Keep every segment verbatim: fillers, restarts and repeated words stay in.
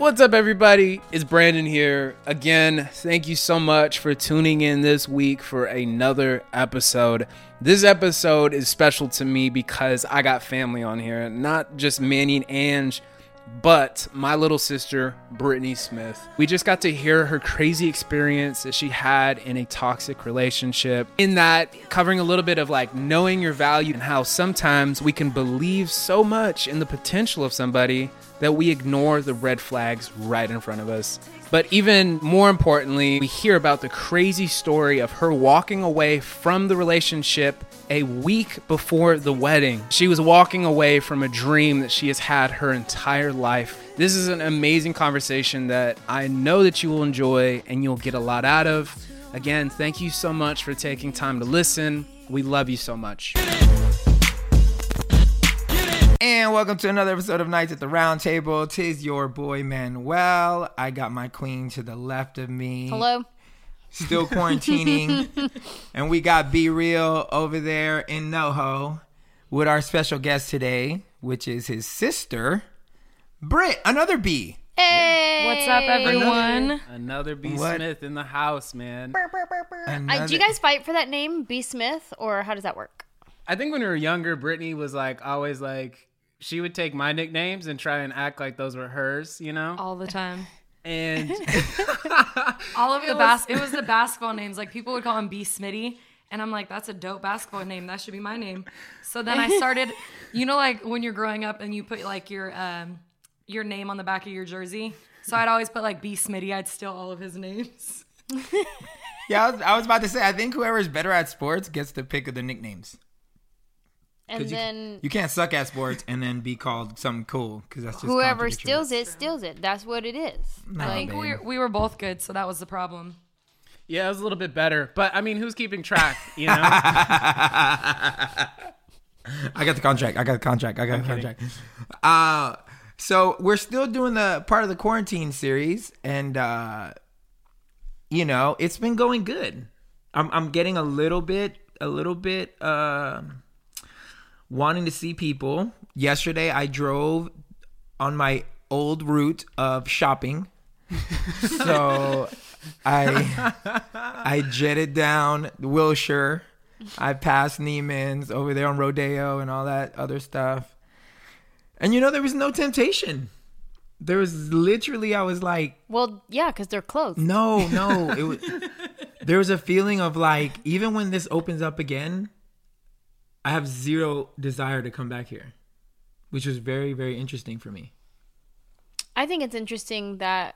What's up, everybody? It's Brandon here. Again, thank you so much for tuning in this week for another episode. This episode is special to me because I got family on here. Not just Manny and Ange, but my little sister, Brittany Smith. We just got to hear her crazy experience that she had in a toxic relationship. In that, covering a little bit of like knowing your value and how sometimes we can believe so much in the potential of somebody that we ignore the red flags right in front of us. But even more importantly, we hear about the crazy story of her walking away from the relationship a week before the wedding. She was walking away from a dream that she has had her entire life. This is an amazing conversation that I know that you will enjoy and you'll get a lot out of. Again, thank you so much for taking time to listen. We love you so much. And welcome to another episode of Nights at the Round Table. Tis your boy Manuel. I got my queen to the left of me. Hello. Still quarantining. And we got Be Real over there in NoHo with our special guest today, which is his sister, Britt, another B. Hey. What's up, everyone? Another, another B. What? Smith in the house, man. I, do you guys fight for that name, B. Smith, or how does that work? I think when we were younger, Brittany was like always like, she would take my nicknames and try and act like those were hers, you know? All the time. And all of the was- bas- it was the basketball names. Like people would call him B. Smitty, and I'm like, that's a dope basketball name. That should be my name. So then I started, you know, like when you're growing up and you put like your um your name on the back of your jersey. So I'd always put like B. Smitty. I'd steal all of his names. Yeah, I was, I was about to say, I think whoever's better at sports gets to pick of the nicknames. And you, then you can't suck at sports and then be called something cool because that's just whoever contradictory. steals it, steals it. That's what it is. Nah, I think babe. we we were both good, so that was the problem. yeah, it was a little bit better. But I mean, who's keeping track, you know? I got the contract. I got the contract. I got the contract. Uh, so we're still doing the part of the quarantine series, and uh, you know, it's been going good. I'm I'm getting a little bit, a little bit, uh, wanting to see people. Yesterday, I drove on my old route of shopping, so I I jetted down Wilshire. I passed Neiman's over there on Rodeo and all that other stuff. And you know, there was no temptation. There was literally, I was like, Well, yeah, because they're closed. no, no. It was, there was a feeling of like, even when this opens up again, I have zero desire to come back here, which was very, very interesting for me. I think it's interesting that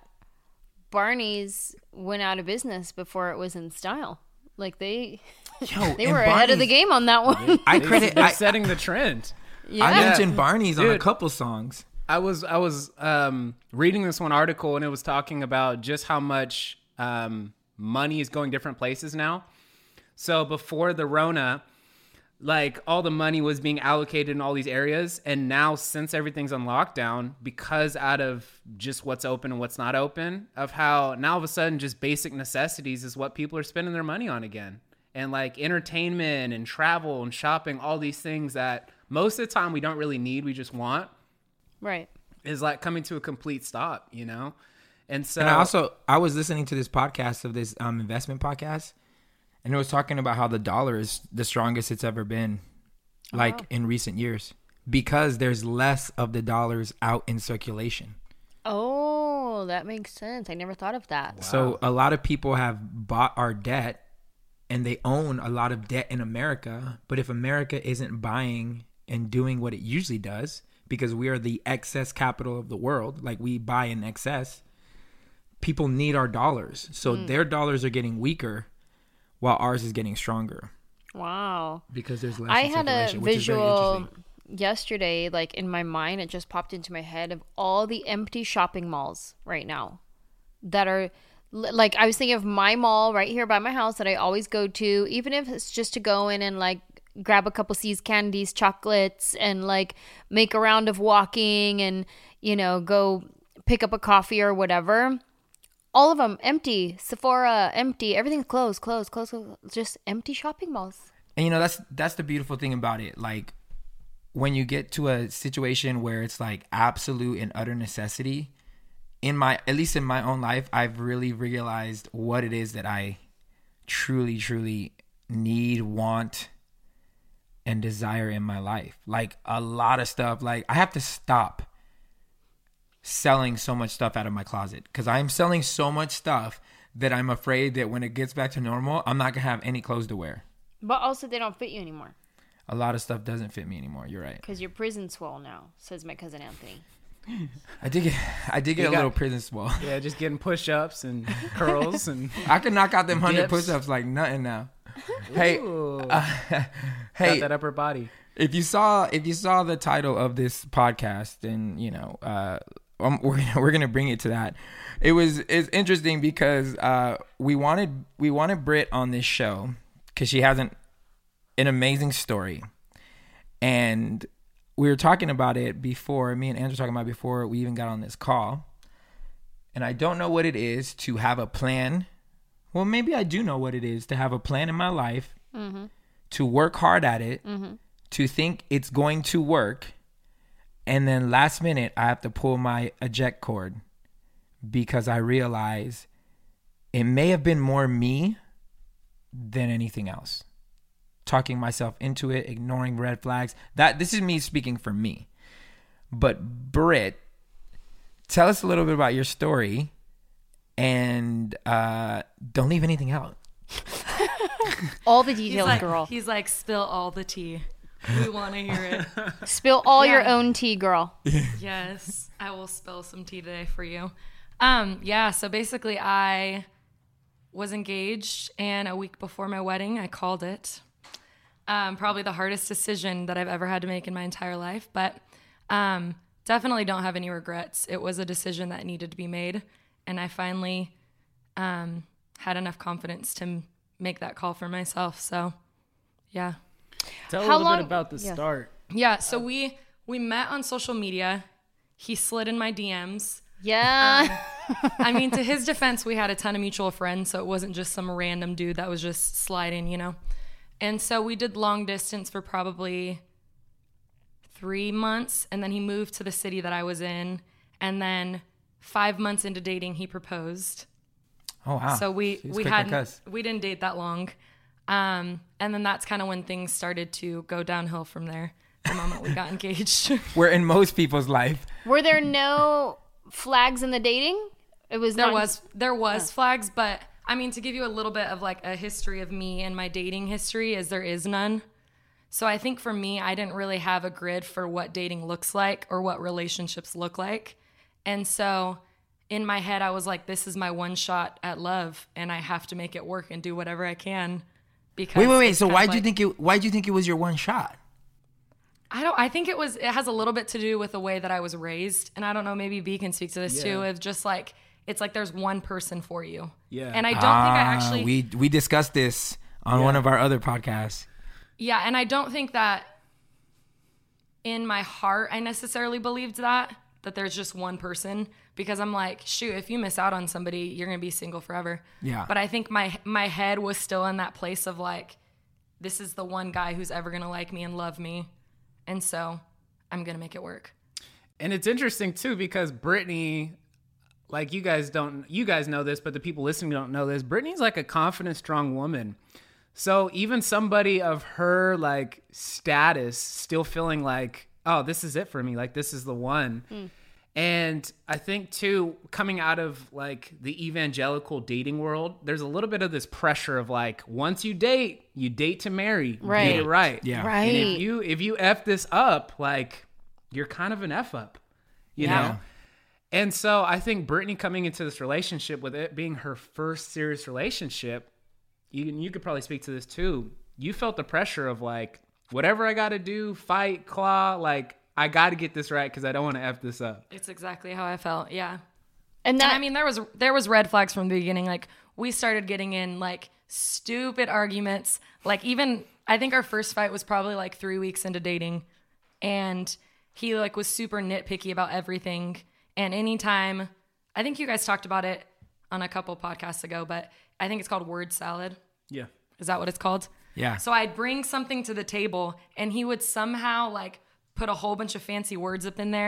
Barney's went out of business before it was in style. Like they, Yo, they and were ahead of the Barney's- game on that one. I credit, They're I, setting the trend. Yeah. I mentioned Barney's on a Dude. couple songs. I was I was um, reading this one article and it was talking about just how much um, money is going different places now. So before the Rona, like all the money was being allocated in all these areas, and now since everything's on lockdown, because out of just what's open and what's not open, of how now all of a sudden just basic necessities is what people are spending their money on again, and like entertainment and travel and shopping, all these things that most of the time we don't really need, we just want. Right. Is like coming to a complete stop, you know? And so And I also, I was listening to this podcast of this um, investment podcast, and it was talking about how the dollar is the strongest it's ever been, like wow. in recent years, because there's less of the dollars out in circulation. Oh, that makes sense. I never thought of that. So a lot of people have bought our debt, and they own a lot of debt in America. But if America isn't buying and doing what it usually does, because we are the excess capital of the world, like we buy in excess, people need our dollars. So Mm. their dollars are getting weaker while ours is getting stronger Wow. because there's less I in had a circulation, which is very visual interesting. yesterday, like in my mind, it just popped into my head of all the empty shopping malls right now that are li- like, I was thinking of my mall right here by my house that I always go to, even if it's just to go in and like grab a couple C's candies, chocolates, and like make a round of walking and, you know, go pick up a coffee or whatever. All of them empty. Sephora empty. Everything's closed, closed, closed, closed. Just empty shopping malls. And you know, that's that's the beautiful thing about it. Like when you get to a situation where it's like absolute and utter necessity, in my, at least in my own life, I've really realized what it is that I truly, truly need, want, and desire in my life. Like a lot of stuff. Like I have to stop selling so much stuff out of my closet because I'm selling so much stuff that I'm afraid that when it gets back to normal, I'm not gonna have any clothes to wear. But also, they don't fit you anymore. A lot of stuff doesn't fit me anymore. You're right. Because you're prison swole now, says my cousin Anthony. I did get, I did get You a got- little prison swell. Yeah, just getting push-ups and curls and I can knock out them hundred Dips. push-ups like nothing now. Hey, Ooh, uh, hey, got that upper body. if you saw if you saw the title of this podcast, and you know, uh, um, we're gonna, we're gonna bring it to that. It was it's interesting because uh, we wanted we wanted Britt on this show because she has an an amazing story, and we were talking about it before. Me and Andrew were talking about it before we even got on this call. And I don't know what it is to have a plan. Well, maybe I do know what it is to have a plan in my life, Mm-hmm. to work hard at it, Mm-hmm. to think it's going to work, and then last minute I have to pull my eject cord because I realize it may have been more me than anything else. Talking myself into it, ignoring red flags. That this is me speaking for me. But Britt, tell us a little bit about your story, and uh, don't leave anything out. All the He's details, like, girl. he's like, spill all the tea. We want to hear it. Spill all your Yeah. own tea, girl. Yes, I will spill some tea today for you. Um, yeah, so basically I was engaged, and a week before my wedding, I called it. Um, probably the hardest decision that I've ever had to make in my entire life, but um, definitely don't have any regrets. It was a decision that needed to be made, and I finally um, had enough confidence to m- make that call for myself. So, yeah. Tell a How little long- bit about the yeah. start. Yeah, so we we met on social media. He slid in my D Ms. Yeah. I mean, to his defense, we had a ton of mutual friends, so it wasn't just some random dude that was just sliding, you know? And so we did long distance for probably three months, and then he moved to the city that I was in, and then five months into dating, he proposed. Oh wow! So we She's we quick like hadn't us. we didn't date that long, um, and then that's kind of when things started to go downhill from there. The moment we got engaged. We're in most people's life. Were there no flags in the dating? It was There not- was there was flags, but I mean, to give you a little bit of like a history of me and my dating history, is there is none. So I think for me, I didn't really have a grid for what dating looks like or what relationships look like. And so in my head, I was like, this is my one shot at love, and I have to make it work and do whatever I can. Because Wait, wait, wait. it's So kind of why'd you like- think it? Why'd you think it was your one shot? I don't. I think it was. It has a little bit to do with the way that I was raised, and I don't know. Maybe B can speak to this too. Yeah. Of just like it's like there's one person for you. Yeah. And I don't think I Ah, actually. we we discussed this on Yeah. one of our other podcasts. Yeah, and I don't think that in my heart I necessarily believed that that there's just one person, because I'm like, shoot, if you miss out on somebody, you're gonna be single forever. Yeah. But I think my my head was still in that place of like, this is the one guy who's ever gonna like me and love me, and so I'm gonna make it work. And it's interesting too because Brittany, like you guys don't, you guys know this, but the people listening don't know this. Brittany's like a confident, strong woman. So even somebody of her like status still feeling like, oh, this is it for me. Like this is the one. And I think too, coming out of like the evangelical dating world, there's a little bit of this pressure of like, once you date, you date to marry. Right. Get it right. Yeah. And Right. if you if you F this up, like you're kind of an F up. You Yeah. know? And so I think Brittany coming into this relationship with it being her first serious relationship, you you could probably speak to this too. You felt the pressure of like, whatever I got to do, fight, claw, like I got to get this right because I don't want to F this up. It's exactly how I felt. Yeah. And that And I mean, there was there was red flags from the beginning. Like we started getting in like stupid arguments. Like even I think our first fight was probably like three weeks into dating, and he like was super nitpicky about everything. And anytime, I think you guys talked about it on a couple podcasts ago, but I think it's called word salad. Yeah. Is that what it's called? Yeah. So I'd bring something to the table, and he would somehow like put a whole bunch of fancy words up in there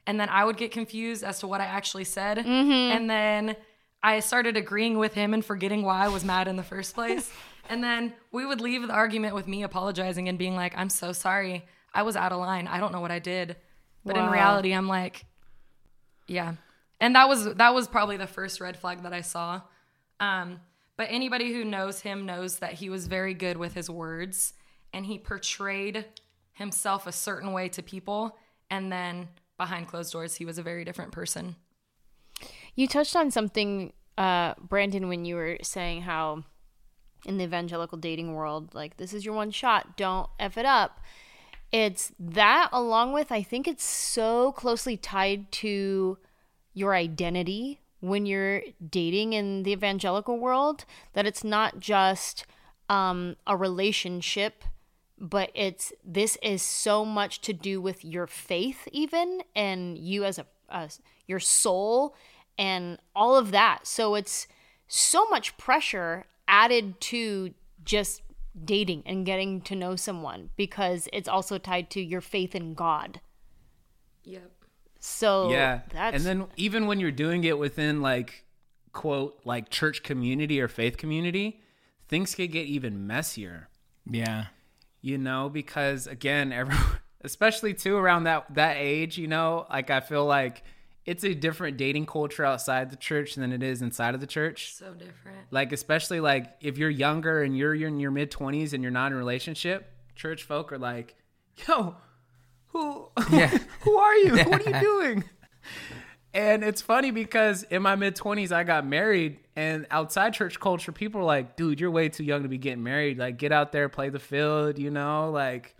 And then I would get confused as to what I actually said. And then I started agreeing with him and forgetting why I was mad in the first place. And then we would leave the argument with me apologizing and being like, I'm so sorry. I was out of line. I don't know what I did. But Wow. in reality, I'm like, yeah. And that was that was probably the first red flag that I saw. Um, but anybody who knows him knows that he was very good with his words. And he portrayed himself a certain way to people. And then behind closed doors, he was a very different person. You touched on something, uh, Brandon, when you were saying how in the evangelical dating world, like, this is your one shot, don't F it up. It's that, along with, I think it's so closely tied to your identity when you're dating in the evangelical world, that it's not just um, a relationship, but it's, this is so much to do with your faith even, and you as a, as your soul and all of that. So it's so much pressure added to just dating and getting to know someone, because it's also tied to your faith in God. Yep. So Yeah. that's And then even when you're doing it within, like, quote, like church community or faith community, things could get even messier, Yeah. you know, because again, everyone, especially too around that, that age, you know, like I feel like it's a different dating culture outside the church than it is inside of the church. So different. Like, especially like if you're younger and you're, you're in your mid twenties and you're not in a relationship, church folk are like, yo, who, Yeah. who are you? What are you doing? And it's funny because in my mid twenties, I got married, and outside church culture, people are like, dude, you're way too young to be getting married. Like, get out there, play the field, you know, like,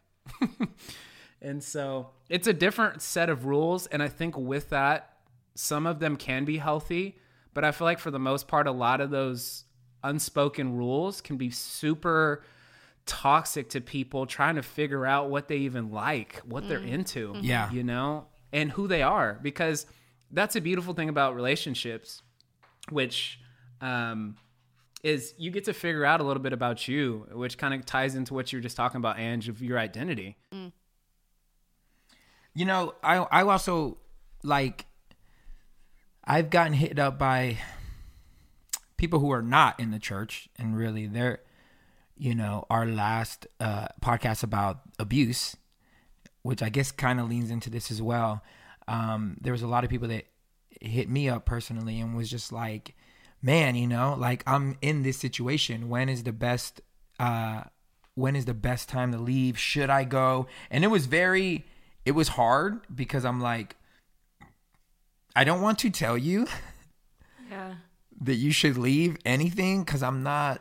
and so it's a different set of rules. And I think with that, some of them can be healthy, but I feel like for the most part, a lot of those unspoken rules can be super toxic to people trying to figure out what they even like, what they're into, Yeah. you know, and who they are, because that's a beautiful thing about relationships, which um, is you get to figure out a little bit about you, which kind of ties into what you were just talking about, Ange, of your identity. You know, I I also, like, I've gotten hit up by people who are not in the church, and really they're, you know, our last uh, podcast about abuse, which I guess kind of leans into this as well. Um, there was a lot of people that hit me up personally and was just like, man, you know, like, I'm in this situation. When is the best, uh, when is the best time to leave? Should I go? And it was very, it was hard because I'm like, I don't want to tell you Yeah. that you should leave anything, because I'm not,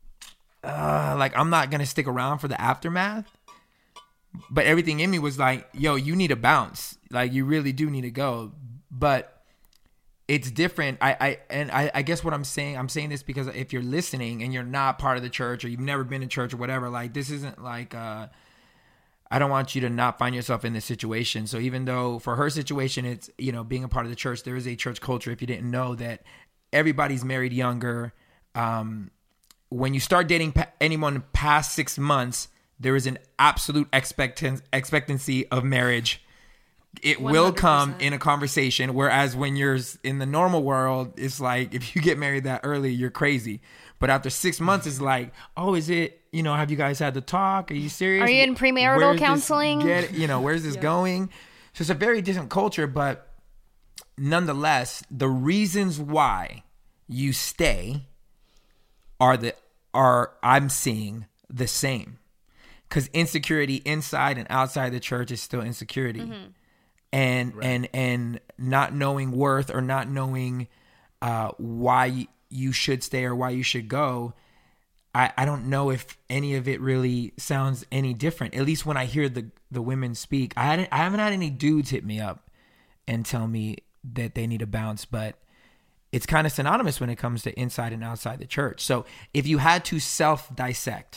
uh, like, I'm not going to stick around for the aftermath. But everything in me was like, yo, you need to bounce. Like, you really do need to go. But it's different. I, I and I, I guess what I'm saying, I'm saying this because if you're listening and you're not part of the church, or you've never been to church or whatever, like, this isn't like, uh, I don't want you to not find yourself in this situation. So even though for her situation, it's, you know, being a part of the church, there is a church culture. If you didn't know that, everybody's married younger. Um, when you start dating pa- anyone past six months, there is an absolute expectan- expectancy of marriage. It will come one hundred percent. in a conversation. Whereas when you're in the normal world, it's like, if you get married that early, you're crazy. But after six months, it's like, oh, is it, you know, have you guys had the talk? Are you serious? Are you in premarital Where's this counseling? Get, you know, where's this going? So it's a very different culture, but nonetheless, the reasons why you stay are the are I'm seeing the same. Because insecurity inside and outside the church is still insecurity. Mm-hmm. And and and not knowing worth, or not knowing uh, why you should stay or why you should go. I, I don't know if any of it really sounds any different. At least when I hear the, the women speak. I hadn't, I haven't had any dudes hit me up and tell me that they need to bounce, but it's kind of synonymous when it comes to inside and outside the church. So if you had to self-dissect,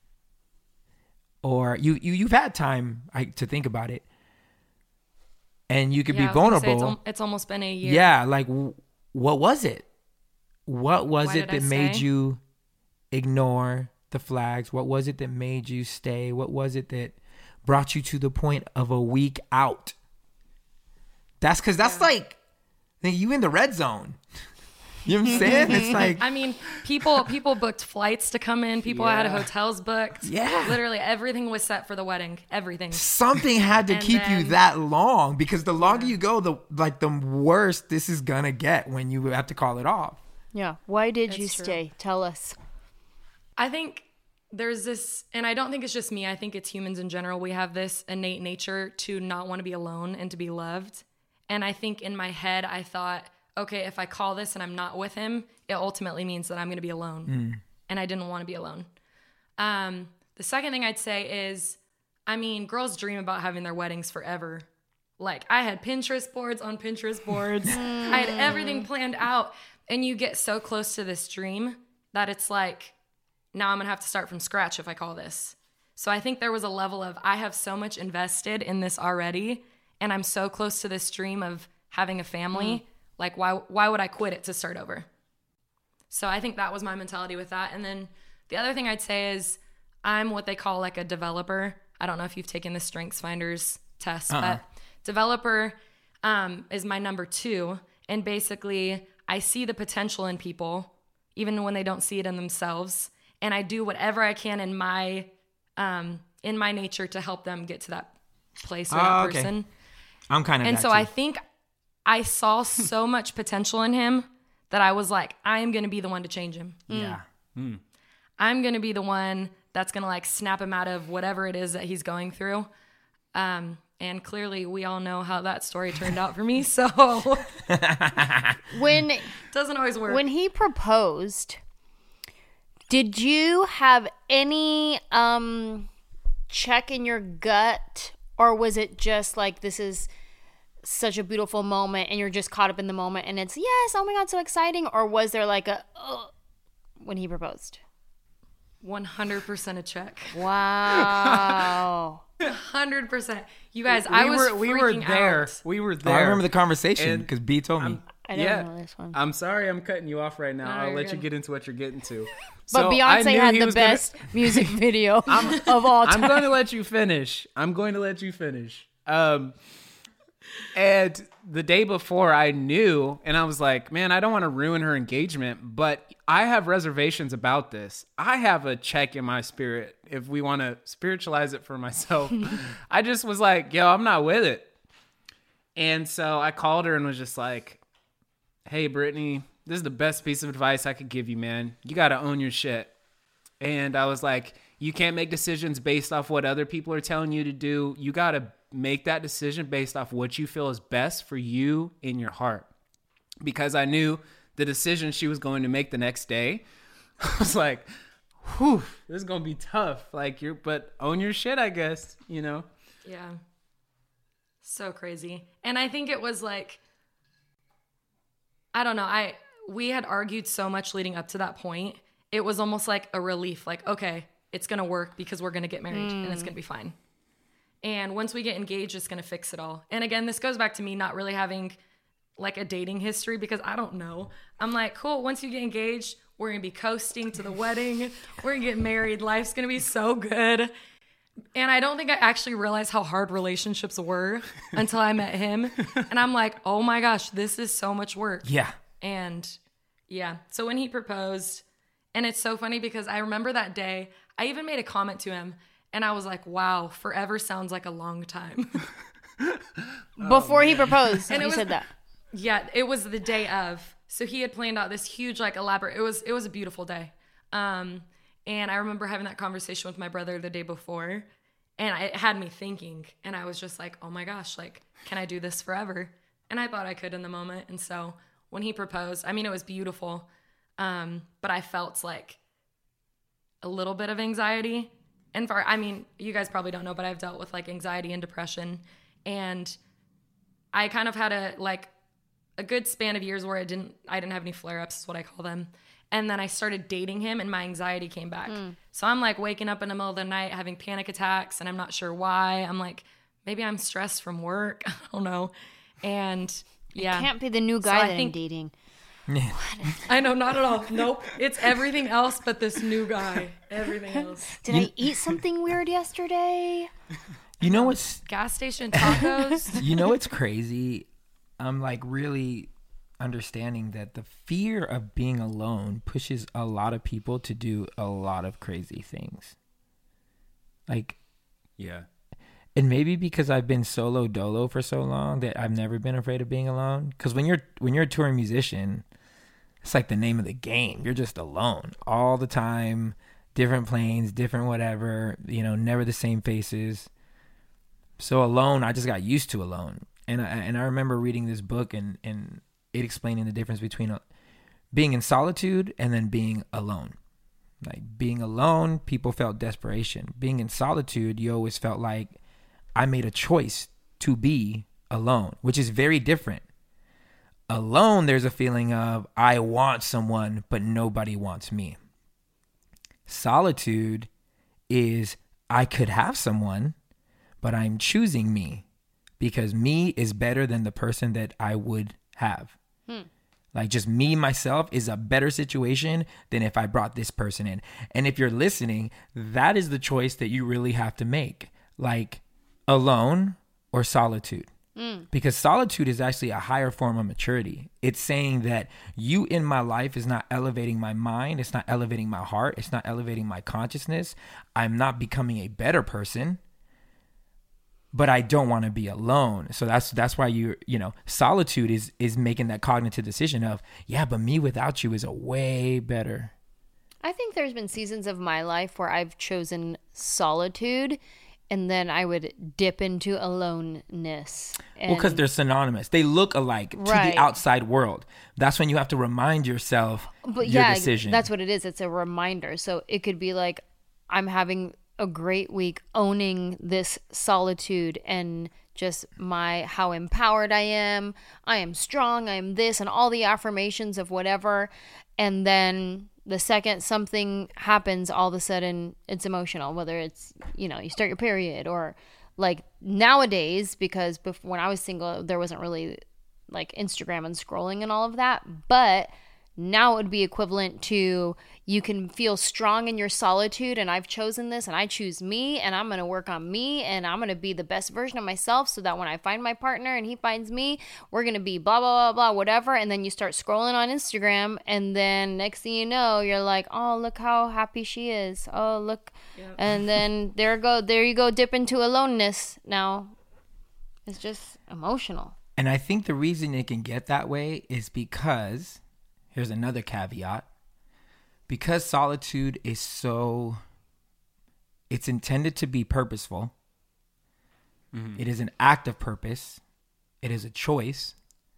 or you, you, you've had time I, to think about it, and you could Yeah, I be was gonna say, vulnerable. It's, al- it's almost been a year. Yeah, like, w- what was it? What was Why it did that I made stay? you ignore the flags? What was it that made you stay? What was it that brought you to the point of a week out? That's because that's like, you in the red zone. You know what I'm saying? It's like, I mean, people people booked flights to come in. People had Yeah. hotels booked. Yeah. Literally everything was set for the wedding. Everything. something had to And keep you then- that long, because the longer you go, the like the worse this is gonna get when you have to call it off. Yeah. Why did It's you true. stay? Tell us. I think there's this, and I don't think it's just me. I think it's humans in general. We have this innate nature to not want to be alone and to be loved. And I think in my head, I thought, okay, if I call this and I'm not with him, it ultimately means that I'm going to be alone. And I didn't want to be alone. Um, the second thing I'd say is, I mean, girls dream about having their weddings forever. Like, I had Pinterest boards on Pinterest boards. I had everything planned out. And you get so close to this dream that it's like, now I'm going to have to start from scratch if I call this. So I think there was a level of, I have so much invested in this already, and I'm so close to this dream of having a family. Like, why why would I quit it to start over? So I think that was my mentality with that. And then the other thing I'd say is, I'm what they call like a developer. I don't know if you've taken the Strengths Finders test, Uh-uh. but developer um, is my number two. And basically, I see the potential in people, even when they don't see it in themselves. And I do whatever I can in my um, in my nature to help them get to that place or Oh, that okay. person. I'm kind of And that so too. I think I saw so much potential in him that I was like, I am going to be the one to change him. yeah. I'm going to be the one that's going to like snap him out of whatever it is that he's going through. Um, and clearly we all know how that story turned out for me. So it When doesn't always work. when he proposed, did you have any um check in your gut, or was it just like, this is such a beautiful moment and you're just caught up in the moment and it's yes, oh my god, so exciting? Or was there like a ugh, when he proposed? one hundred percent a check. Wow. one hundred percent. You guys, I we was were we were freaking there. out. We were Oh, there. I remember the conversation And because B told me. I'm- I don't yeah. know this one. I'm sorry I'm cutting you off right now. No, I'll you're let you good. get into what you're getting to. But So, I Beyonce knew had he the was gonna- best music video of all time. I'm going to let you finish. I'm going to let you finish. Um, and the day before, I knew, and I was like, man, I don't want to ruin her engagement, but I have reservations about this. I have a check in my spirit, if we want to spiritualize it for myself. I just was like, yo, I'm not with it. And so I called her and was just like, hey, Brittany, this is the best piece of advice I could give you, man. You got to own your shit. And I was like, you can't make decisions based off what other people are telling you to do. You got to make that decision based off what you feel is best for you in your heart. Because I knew the decision she was going to make the next day. I was like, whew, this is going to be tough. Like, you're, but own your shit, I guess, you know? Yeah. So crazy. And I think it was like, I don't know. I, we had argued so much leading up to that point. It was almost like a relief. Like, okay, it's going to work because we're going to get married and it's going to be fine. And once we get engaged, it's going to fix it all. And again, this goes back to me not really having like a dating history because I don't know. I'm like, cool. Once you get engaged, we're going to be coasting to the wedding. We're going to get married. Life's going to be so good. And I don't think I actually realized how hard relationships were until I met him. And I'm like, oh my gosh, this is so much work. yeah. And yeah, so when he proposed, and it's so funny because I remember that day, I even made a comment to him and I was like, wow, forever sounds like a long time. Before he proposed, And it you was- said that. Yeah, it was the day of. So he had planned out this huge, like, elaborate. It was it was a beautiful day. Um, and I remember having that conversation with my brother the day before, and it had me thinking. And I was just like, oh my gosh, like, can I do this forever? And I thought I could in the moment. And so when he proposed, I mean, it was beautiful, um, but I felt like a little bit of anxiety. And for, I mean, you guys probably don't know, but I've dealt with like anxiety and depression, and I kind of had a like. a good span of years where I didn't I didn't have any flare-ups is what I call them. And then I started dating him and my anxiety came back. Mm. So I'm like waking up in the middle of the night having panic attacks and I'm not sure why. I'm like, maybe I'm stressed from work. I don't know. And yeah. Can't be the new So guy I that I'm think- dating. I know, not at all. Nope. It's everything else but this new guy. Everything else. Did I eat something weird yesterday? You know what's Gas station tacos. you know what's crazy? I'm like really understanding that the fear of being alone pushes a lot of people to do a lot of crazy things. Like, Yeah. and maybe because I've been solo dolo for so long that I've never been afraid of being alone. Because when you're when you're a touring musician, it's like the name of the game. You're just alone all the time, different planes, different whatever, you know, never the same faces. So alone, I just got used to alone. And I, and I remember reading this book and, and it explaining the difference between uh, being in solitude and then being alone. Like being alone, people felt desperation. Being in solitude, you always felt like I made a choice to be alone, which is very different. Alone, there's a feeling of I want someone, but nobody wants me. Solitude is I could have someone, but I'm choosing me because me is better than the person that I would have. Hmm. Like just me, myself is a better situation than if I brought this person in. And if you're listening, that is the choice that you really have to make. Like alone or solitude. Mm. Because solitude is actually a higher form of maturity. It's saying that you in my life is not elevating my mind. It's not elevating my heart. It's not elevating my consciousness. I'm not becoming a better person. But I don't want to be alone. So that's that's why you you know solitude is is making that cognitive decision of yeah, but me without you is a way better. I think there's been seasons of my life where I've chosen solitude, and then I would dip into aloneness. And well, because they're synonymous. They look alike right. to the outside world. That's when you have to remind yourself but your yeah, decision. That's what it is. It's a reminder. So it could be like I'm having a great week owning this solitude and just my how empowered I am. I am strong. I am this and all the affirmations of whatever. And then the second something happens, all of a sudden it's emotional, whether it's, you know, you start your period or like nowadays, because before, when I was single, there wasn't really like Instagram and scrolling and all of that. But now it would be equivalent to you can feel strong in your solitude and I've chosen this and I choose me and I'm going to work on me and I'm going to be the best version of myself so that when I find my partner and he finds me, we're going to be blah, blah, blah, blah, whatever. And then you start scrolling on Instagram and then next thing you know, you're like, oh, look how happy she is. Oh, look. Yep. And then there go, there you go, dip into aloneness. Now it's just emotional. And I think the reason it can get that way is because... Here's another caveat. Because solitude is so, it's intended to be purposeful. Mm-hmm. It is an act of purpose. It is a choice.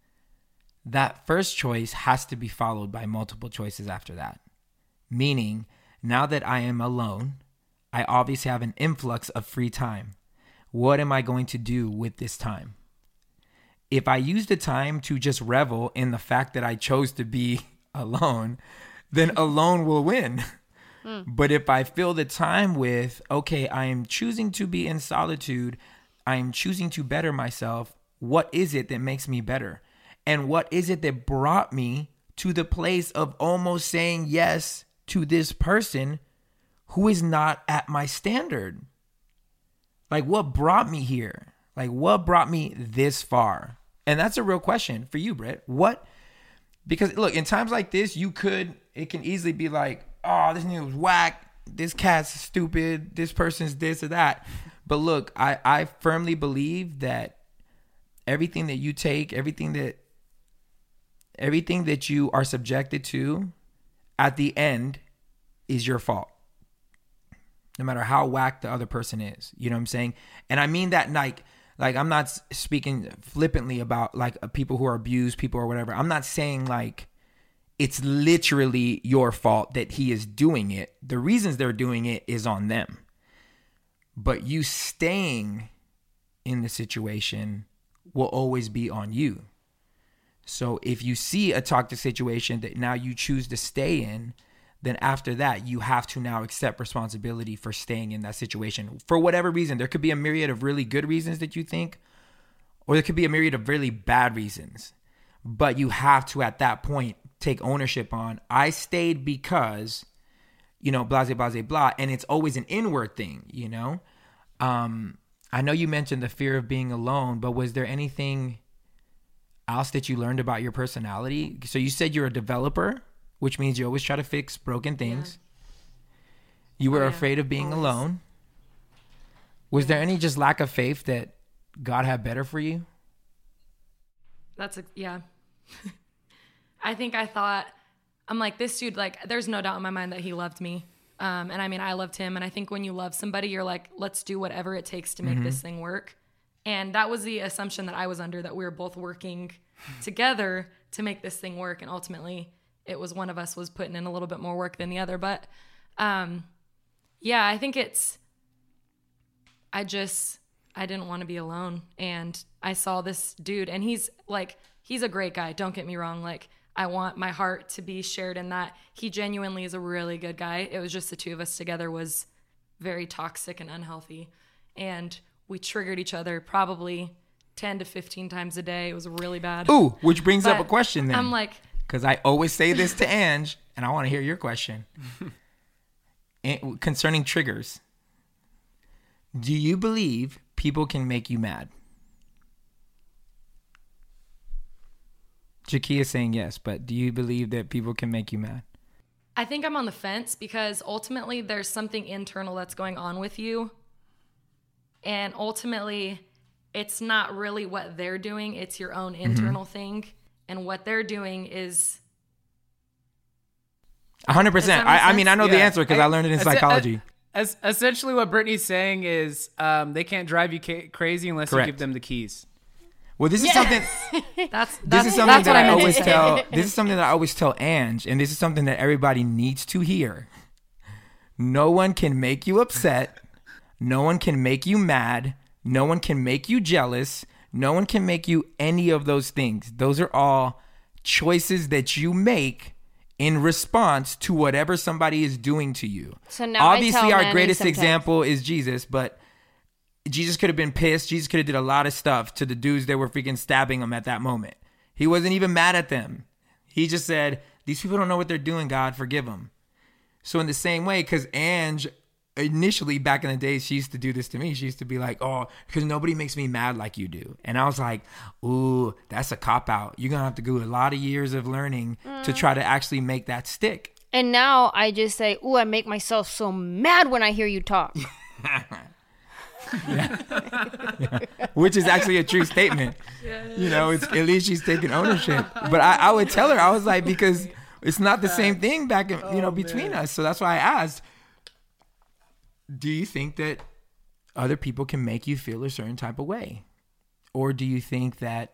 That first choice has to be followed by multiple choices after that. Meaning, now that I am alone, I obviously have an influx of free time. What am I going to do with this time? If I use the time to just revel in the fact that I chose to be alone, then alone will win. Mm. But if I fill the time with, okay, I am choosing to be in solitude, I am choosing to better myself, what is it that makes me better? And what is it that brought me to the place of almost saying yes to this person who is not at my standard? Like, what brought me here? Like, what brought me this far? And that's a real question for you, Brett. What? Because look, in times like this, you could, it can easily be like, oh, this nigga was whack. This cat's stupid. This person's this or that. But look, I, I firmly believe that everything that you take, everything that, everything that you are subjected to at the end is your fault. No matter how whack the other person is. You know what I'm saying? And I mean that like, Like, I'm not speaking flippantly about, like, people who are abused, people or whatever. I'm not saying, like, it's literally your fault that he is doing it. The reasons they're doing it is on them. But you staying in the situation will always be on you. So if you see a toxic situation that now you choose to stay in, then after that, you have to now accept responsibility for staying in that situation. For whatever reason, there could be a myriad of really good reasons that you think, or there could be a myriad of really bad reasons. But you have to, at that point, take ownership on, I stayed because, you know, blah, blah, blah, blah. And it's always an inward thing, you know? Um, I know you mentioned the fear of being alone, but was there anything else that you learned about your personality? So you said you're a developer, which means you always try to fix broken things. Yeah. You were Oh, yeah. afraid of being Always. alone. Was there any just lack of faith that God had better for you? That's a, yeah. I think I thought, I'm like, this dude, like, there's no doubt in my mind that he loved me. Um, and I mean, I loved him. And I think when you love somebody, you're like, let's do whatever it takes to make Mm-hmm. this thing work. And that was the assumption that I was under, that we were both working together to make this thing work. And ultimately, it was one of us was putting in a little bit more work than the other. But um, yeah, I think it's, I just, I didn't want to be alone. And I saw this dude, and he's like, he's a great guy. Don't get me wrong. Like, I want my heart to be shared in that. He genuinely is a really good guy. It was just the two of us together was very toxic and unhealthy. And we triggered each other probably ten to fifteen times a day. It was really bad. Ooh, which brings up But a question then. I'm like, Because I always say this to Ange, and I want to hear your question. And concerning triggers. Do you believe people can make you mad? Jakia is saying yes, but do you believe that people can make you mad? I think I'm on the fence because ultimately there's something internal that's going on with you. And ultimately, it's not really what they're doing. It's your own internal Mm-hmm. thing. And what they're doing is, one hundred percent. Does that make I, I mean, I know the Yeah. answer because I, learned it in es- psychology. As essentially what Brittany's saying is, um, they can't drive you ca- crazy unless Correct. you give them the keys. Well, this is something... that's, This that's, is something that's that what I I meant to always say. tell. This is something that I always tell Ange, and this is something that everybody needs to hear. No one can make you upset. No one can make you mad. No one can make you jealous. No one can make you any of those things. Those are all choices that you make in response to whatever somebody is doing to you. So now I obviously tell our Manny greatest sometimes. example is Jesus, but Jesus could have been pissed. Jesus could have did a lot of stuff to the dudes that were freaking stabbing him at that moment. He wasn't even mad at them. He just said, these people don't know what they're doing, God, forgive them. So in the same way, because Ange, initially back in the days, she used to do this to me. She used to be like, oh, because nobody makes me mad like you do. And I was like, ooh, that's a cop-out. You're going to have to go a lot of years of learning Mm. to try to actually make that stick. And now I just say, ooh, I make myself so mad when I hear you talk. Which is actually a true statement. You know, it's at least she's taking ownership. But I, I would tell her, I was like, because it's not the same thing back in, you know, between us. So that's why I asked, do you think that other people can make you feel a certain type of way? Or do you think that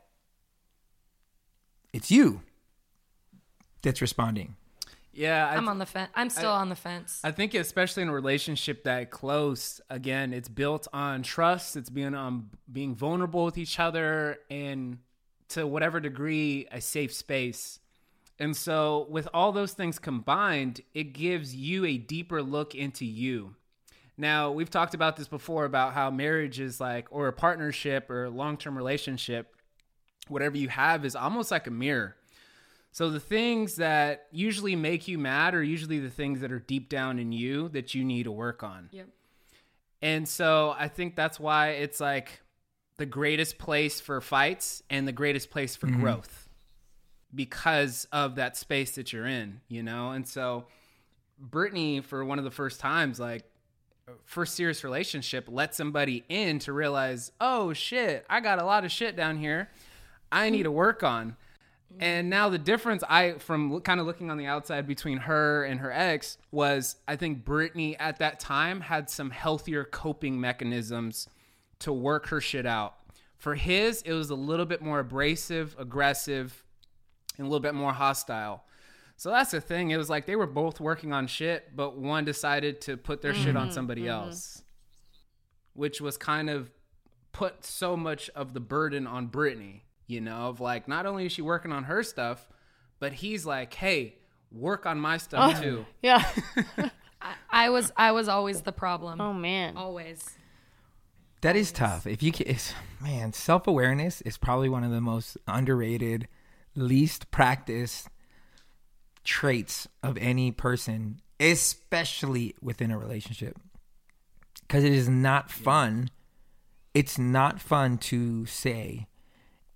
it's you that's responding? Yeah, I, I'm on the fence. I'm still on the fence. I think especially in a relationship that close, again, it's built on trust. It's being on being vulnerable with each other, and to whatever degree, a safe space. And so with all those things combined, it gives you a deeper look into you. Now, we've talked about this before about how marriage is like, or a partnership or a long-term relationship, whatever you have is almost like a mirror. So the things that usually make you mad are usually the things that are deep down in you that you need to work on. Yep. And so I think that's why it's like the greatest place for fights and the greatest place for Mm-hmm. growth, because of that space that you're in, you know? And so Brittany, for one of the first times, like first serious relationship, let somebody in to realize, oh shit, I got a lot of shit down here I need to work on. And now the difference, I from kind of looking on the outside between her and her ex, was I think Brittany at that time had some healthier coping mechanisms to work her shit out. For his, it was a little bit more abrasive, aggressive, and a little bit more hostile. So that's the thing. It was like they were both working on shit, but one decided to put their shit on somebody mm-hmm. else, which was kind of put so much of the burden on Brittany. You know, of like, not only is she working on her stuff, but he's like, hey, work on my stuff Oh. too. Yeah. I, I was I was always the problem. Oh, man. Always. That is tough. If you can, it's, man, self-awareness is probably one of the most underrated, least practiced traits of any person, especially within a relationship. Because it is not fun. It's not fun to say,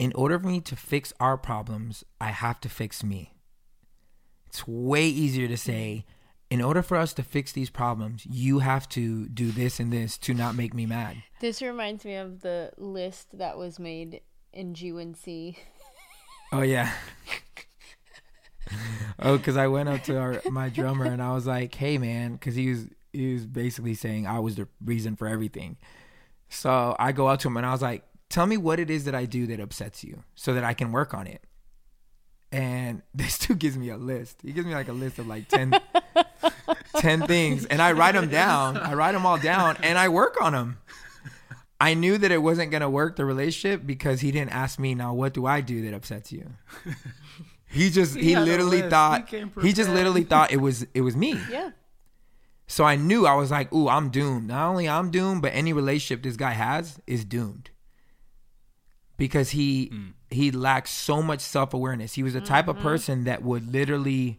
in order for me to fix our problems, I have to fix me. It's way easier to say, in order for us to fix these problems, you have to do this and this to not make me mad. This reminds me of the list that was made in G one C. Oh, yeah. Oh, because I went up to our, my drummer and I was like, hey, man, because he was, he was basically saying I was the reason for everything. So I go up to him and I was like, tell me what it is that I do that upsets you so that I can work on it. And this dude gives me a list. He gives me like a list of like ten, ten things. And I write them down. I write them all down and I work on them. I knew that it wasn't going to work, the relationship, because he didn't ask me, now, what do I do that upsets you? He just, he, He had a literally list. thought, He came he just prepared. literally thought it was, it was me. Yeah. So I knew, I was like, ooh, I'm doomed. Not only I'm doomed, but any relationship this guy has is doomed. Because he mm. he lacks so much self-awareness. He was the type mm-hmm. of person that would literally,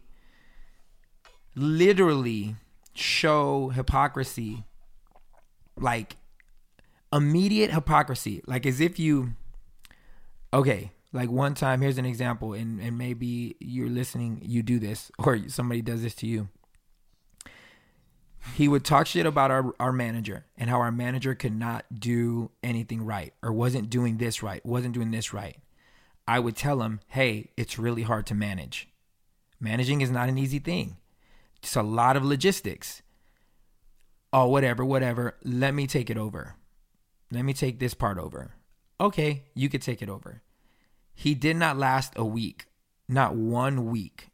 literally show hypocrisy, like immediate hypocrisy. Like as if you, okay, like one time, here's an example, and, and maybe you're listening, you do this, or somebody does this to you. He would talk shit about our, our manager and how our manager could not do anything right or wasn't doing this right, wasn't doing this right. I would tell him, hey, it's really hard to manage. Managing is not an easy thing. It's a lot of logistics. Oh, whatever, whatever. Let me take it over. Let me take this part over. Okay, you could take it over. He did not last a week, not one week.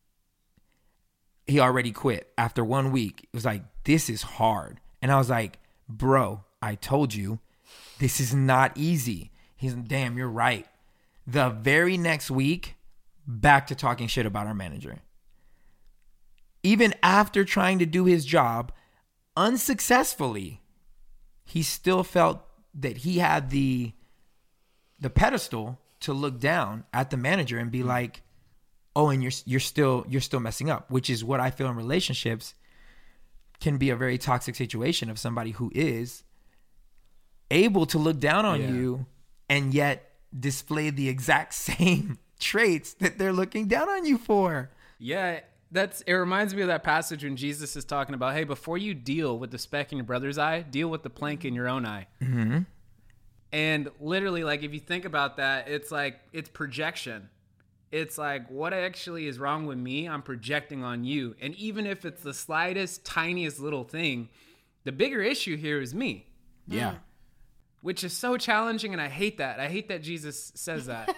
He already quit after one week. It was like, this is hard. And I was like, bro, I told you, this is not easy. He's like, damn, you're right. The very next week, back to talking shit about our manager. Even after trying to do his job unsuccessfully, he still felt that he had the, the pedestal to look down at the manager and be like, oh, and you're you're still you're still messing up, which is what I feel in relationships can be a very toxic situation of somebody who is able to look down on Yeah. you and yet display the exact same traits that they're looking down on you for. Yeah, that's it reminds me of that passage when Jesus is talking about, hey, before you deal with the speck in your brother's eye, deal with the plank in your own eye. Mm-hmm. And literally, like, if you think about that, it's like, it's projection. It's like, what actually is wrong with me, I'm projecting on you. And even if it's the slightest, tiniest little thing, the bigger issue here is me. Yeah. Which is so challenging, and I hate that. I hate that Jesus says that.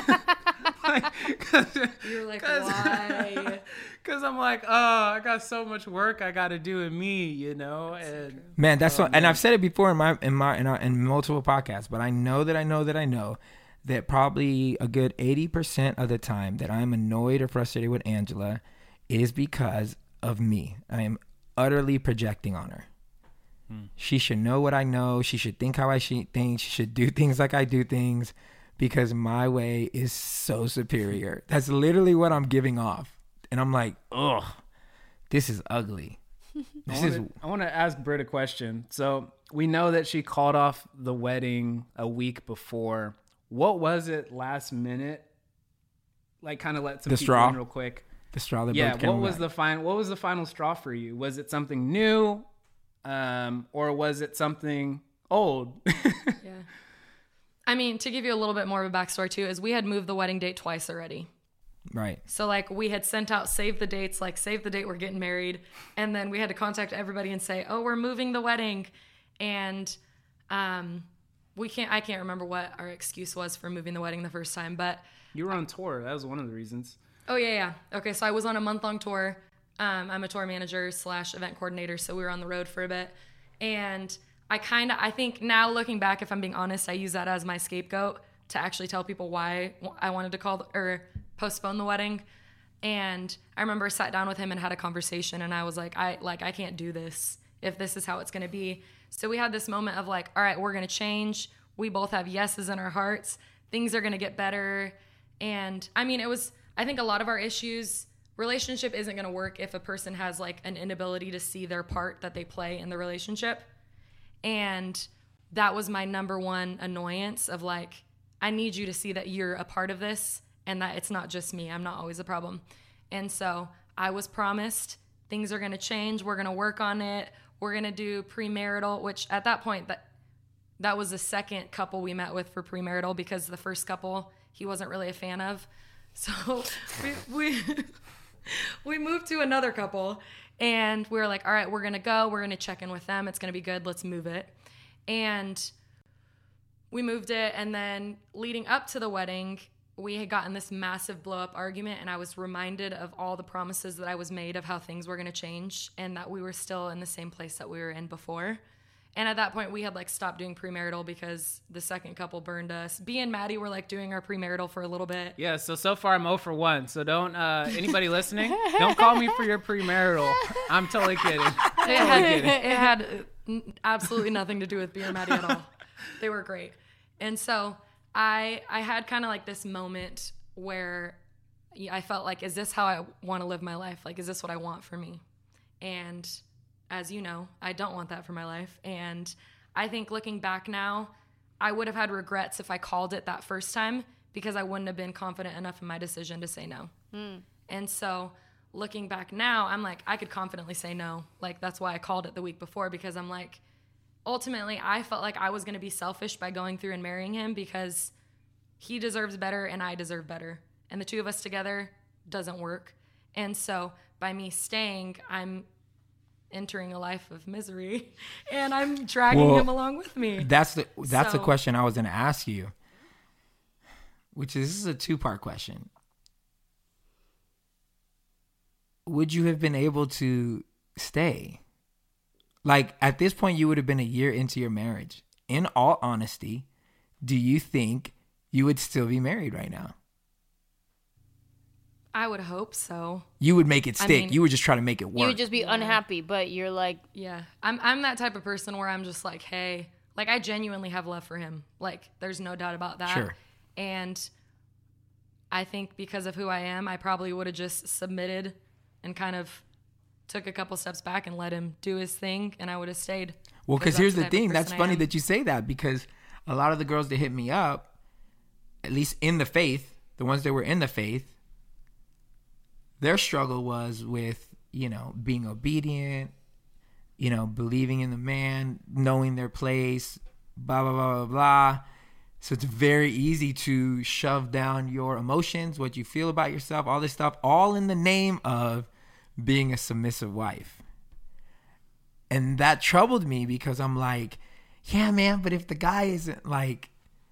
like, You're like, why? Because I'm like, oh, I got so much work I got to do in me, you know? And Man, that's oh, what, man. and I've said it before in my in my in, our, in multiple podcasts, but I know that I know that I know that probably a good eighty percent of the time that I'm annoyed or frustrated with Angela is because of me. I am utterly projecting on her. Hmm. She should know what I know. She should think how I should think. She should do things like I do things because my way is so superior. That's literally what I'm giving off. And I'm like, ugh, this is ugly. This I is. wanna, I want to ask Britt a question. So we know that she called off the wedding a week before. What was it last minute? Like, kind of let some The people straw? in real quick. The straw that Yeah. broke What Camel's was back. the final? What was the final straw for you? Was it something new, um, or was it something old? Yeah. I mean, to give you a little bit more of a backstory too, is we had moved the wedding date twice already. Right. So like we had sent out save the dates, like save the date we're getting married, and then we had to contact everybody and say, oh, we're moving the wedding, and um, we can't. I can't remember what our excuse was for moving the wedding the first time, but You were on tour. That was one of the reasons. oh yeah, yeah. Okay, so I was on a month long tour. Um, I'm a tour manager slash event coordinator, so we were on the road for a bit, and I kind of I think now looking back, if I'm being honest, I use that as my scapegoat to actually tell people why I wanted to call the, or postpone the wedding. And I remember I sat down with him and had a conversation, and I was like, I like I can't do this if this is how it's going to be. So we had this moment of like, all right, we're going to change. We both have yeses in our hearts. Things are going to get better. And I mean, it was, I think a lot of our issues, relationship isn't going to work if a person has like an inability to see their part that they play in the relationship. And that was my number one annoyance of like, I need you to see that you're a part of this and that it's not just me. I'm not always a problem. And so I was promised things are going to change. We're going to work on it. We're going to do premarital, which at that point, that that was the second couple we met with for premarital, because the first couple he wasn't really a fan of. So we we, we moved to another couple, and we were like, all right, we're going to go. We're going to check in with them. It's going to be good. Let's move it. And we moved it, and then leading up to the wedding, we had gotten this massive blow-up argument, and I was reminded of all the promises that I was made of how things were going to change and that we were still in the same place that we were in before. And at that point, we had, like, stopped doing premarital because the second couple burned us. B and Maddie were, like, doing our premarital for a little bit. Yeah, so, so far I'm zero for one. So don't, uh, anybody listening, don't call me for your premarital. I'm totally kidding. It Totally had, kidding. it had absolutely nothing to do with B and Maddie at all. They were great. And so I I had kind of, like, this moment where I felt like, is this how I want to live my life? Like, is this what I want for me? And as you know, I don't want that for my life. And I think looking back now, I would have had regrets if I called it that first time, because I wouldn't have been confident enough in my decision to say no. Mm. And so looking back now, I'm like, I could confidently say no. Like, that's why I called it the week before, because I'm like, ultimately, I felt like I was going to be selfish by going through and marrying him, because he deserves better and I deserve better. And the two of us together doesn't work. And so by me staying, I'm entering a life of misery, and I'm dragging well, him along with me. That's the that's so, the question I was going to ask you, which is, this is a two-part question. Would you have been able to stay? Like, at this point, you would have been a year into your marriage. In all honesty, do you think you would still be married right now? I would hope so. You would make it stick. I mean, you would just try to make it work. You would just be unhappy, but you're like, yeah. I'm I'm that type of person where I'm just like, hey, like, I genuinely have love for him. Like, there's no doubt about that. Sure. And I think because of who I am, I probably would have just submitted and kind of took a couple steps back and let him do his thing, and I would have stayed. Well, because here's the type of thing. That's person I funny am. that you say that, because a lot of the girls that hit me up, at least in the faith, the ones that were in the faith, their struggle was with, you know, being obedient, you know, believing in the man, knowing their place, blah, blah, blah, blah, blah. So it's very easy to shove down your emotions, what you feel about yourself, all this stuff, all in the name of being a submissive wife. And that troubled me, because I'm like, yeah, man, but if the guy isn't like,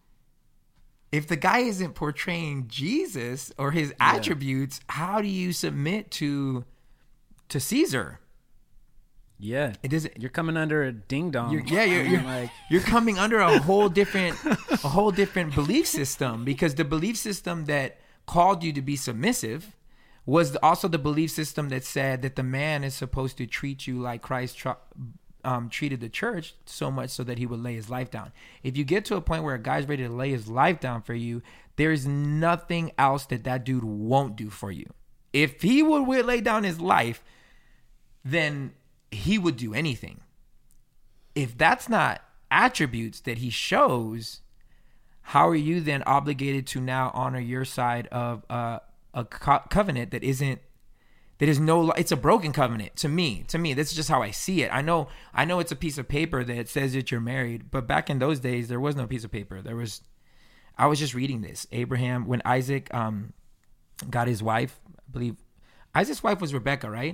if the guy isn't portraying Jesus or his yeah. attributes, how do you submit to to Caesar? Yeah, it doesn't. You're coming under a ding dong. You're, yeah, you're, you're like you're coming under a whole different a whole different belief system, because the belief system that called you to be submissive was also the belief system that said that the man is supposed to treat you like Christ tr- um, treated the church, so much so that he would lay his life down. If you get to a point where a guy's ready to lay his life down for you, there's nothing else that that dude won't do for you. If he would lay down his life, then he would do anything. If that's not attributes that he shows, how are you then obligated to now honor your side of uh, a co- covenant that isn't, that is no, it's a broken covenant to me. To me, that's just how I see it. I know, I know it's a piece of paper that says that you're married, but back in those days, there was no piece of paper. There was, I was just reading this. Abraham, when Isaac um, got his wife, I believe, Isaac's wife was Rebecca, right?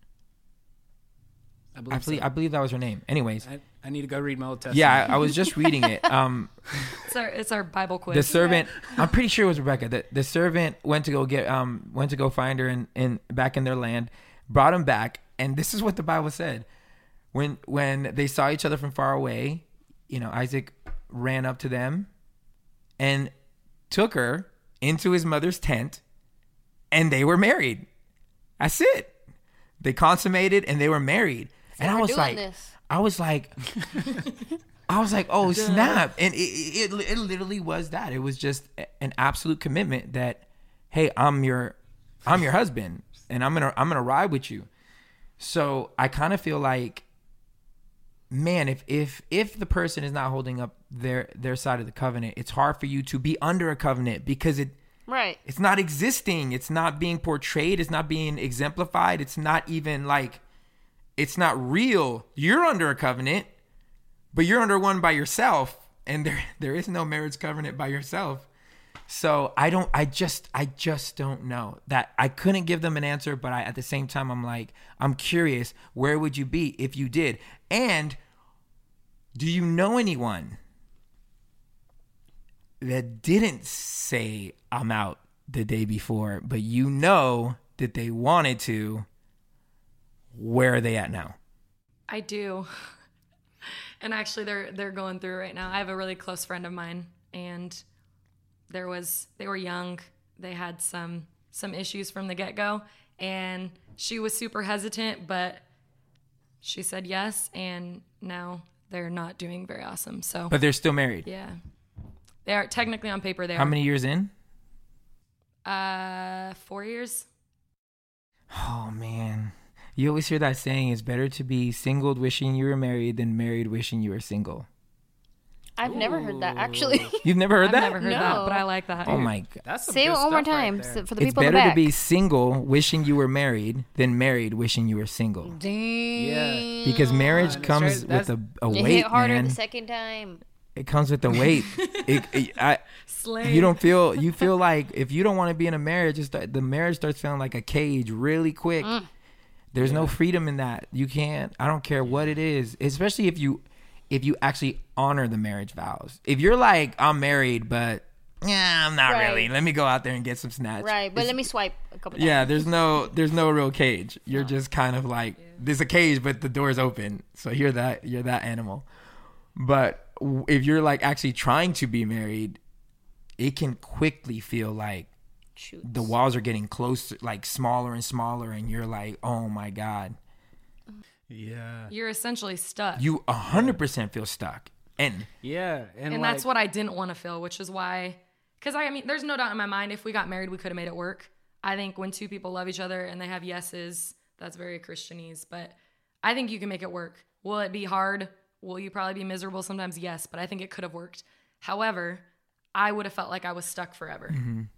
I believe, I believe, so. I believe that was her name. Anyways. I, I need to go read my Old Testament. Yeah, I, I was just reading it. Um, it's our it's our Bible quiz. The servant, I'm pretty sure it was Rebecca. The, the servant went to go get, um, went to go find her in, in back in their land, brought him back, and this is what the Bible said. When when they saw each other from far away, you know, Isaac ran up to them and took her into his mother's tent, and they were married. That's it. They consummated and they were married. So and I was like, this. I was like, I was like, oh snap! And it, it it literally was that. It was just an absolute commitment that, hey, I'm your, I'm your husband, and I'm gonna I'm gonna ride with you. So I kind of feel like man, if if if the person is not holding up their their side of the covenant, it's hard for you to be under a covenant because it Right. it's not existing. It's not being portrayed. It's not being exemplified. It's not even like, it's not real. You're under a covenant, but you're under one by yourself, and there there is no marriage covenant by yourself. So I don't, I just, I just don't know. That I couldn't give them an answer, but I, at the same time, I'm like, I'm curious, where would you be if you did? And do you know anyone that didn't say I'm out the day before, but you know that they wanted to? Where are they at now? I do. And actually they're they're going through it right now. I have a really close friend of mine, and there was they were young. They had some some issues from the get-go, and she was super hesitant, but she said yes, and now they're not doing very awesome. So But they're still married. yeah. They are technically on paper they How are. many years in? Uh four years. Oh man. You always hear that saying, it's better to be single wishing you were married than married wishing you were single. I've never heard that actually. You've never heard I've that? never heard No. that, but I like that. Oh my god. That's some Say it good one more stuff right time there. so- for the It's people in better the to back. be single wishing you were married than married wishing you were single. Dang. Because marriage That's comes right. with a, a It weight, hit harder man. the second time. It comes with a weight. it, it, I, Slay. you don't feel, you feel like if you don't want to be in a marriage, it's the, the marriage starts feeling like a cage really quick. Mm. There's no freedom in that. You can't, I don't care what it is, especially if you, if you actually honor the marriage vows. If you're like, I'm married, but yeah, I'm not Right. really. Let me go out there and get some snatch. Right, but It's- let me swipe a couple times. Yeah, there's no there's no real cage. You're just kind of like, there's a cage, but the door's open. So you're that you're that animal. But w- if you're like actually trying to be married, it can quickly feel like Shoot. the walls are getting closer, like smaller and smaller, and you're like, oh my god, Yeah. You're essentially stuck. you one hundred percent feel stuck. And Yeah. And, and like, that's what I didn't want to feel, which is why, because I, I mean, there's no doubt in my mind, if we got married, we could have made it work. I think when two people love each other and they have yeses, that's very Christianese, but I think you can make it work. Will it be hard? Will you probably be miserable sometimes? Yes, but I think it could have worked. However, I would have felt like I was stuck forever.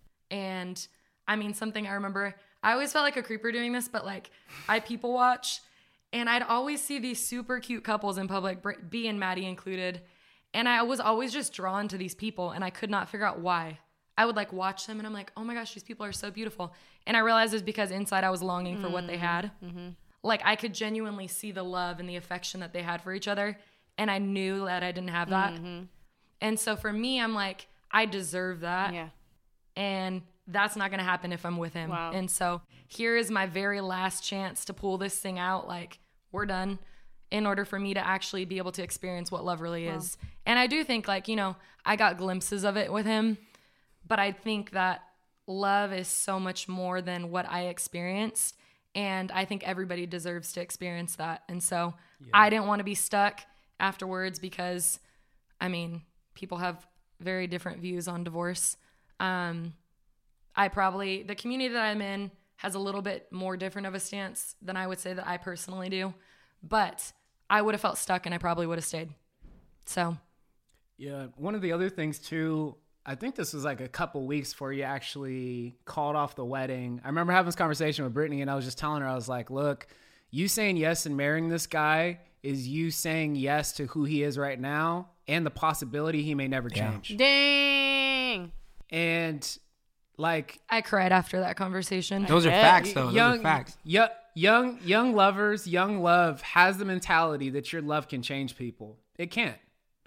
And I mean, something I remember, I always felt like a creeper doing this, but like I people watch, and I'd always see these super cute couples in public, Br- B and Maddie included. And I was always just drawn to these people, and I could not figure out why. I would like watch them, and I'm like, oh my gosh, these people are so beautiful. And I realized it's because inside I was longing for what they had. Like I could genuinely see the love and the affection that they had for each other. And I knew that I didn't have that. And so for me, I'm like, I deserve that. Yeah. And that's not going to happen if I'm with him. Wow. And so here is my very last chance to pull this thing out. Like, we're done, in order for me to actually be able to experience what love really is. And I do think, like, you know, I got glimpses of it with him, but I think that love is so much more than what I experienced. And I think everybody deserves to experience that. And so I didn't want to be stuck afterwards because, I mean, people have very different views on divorce. Um, I probably, the community that I'm in has a little bit more different of a stance than I would say that I personally do. But I would have felt stuck and I probably would have stayed. So, Yeah, one of the other things too, I think this was like a couple weeks before you actually called off the wedding. I remember having this conversation with Brittany, and I was just telling her, I was like, look, you saying yes and marrying this guy is you saying yes to who he is right now and the possibility he may never Yeah. change. Dang. And like I cried after that conversation. those are bet. facts, though. Those young, are facts. yo- young, young lovers, young love has the mentality that your love can change people. It can't.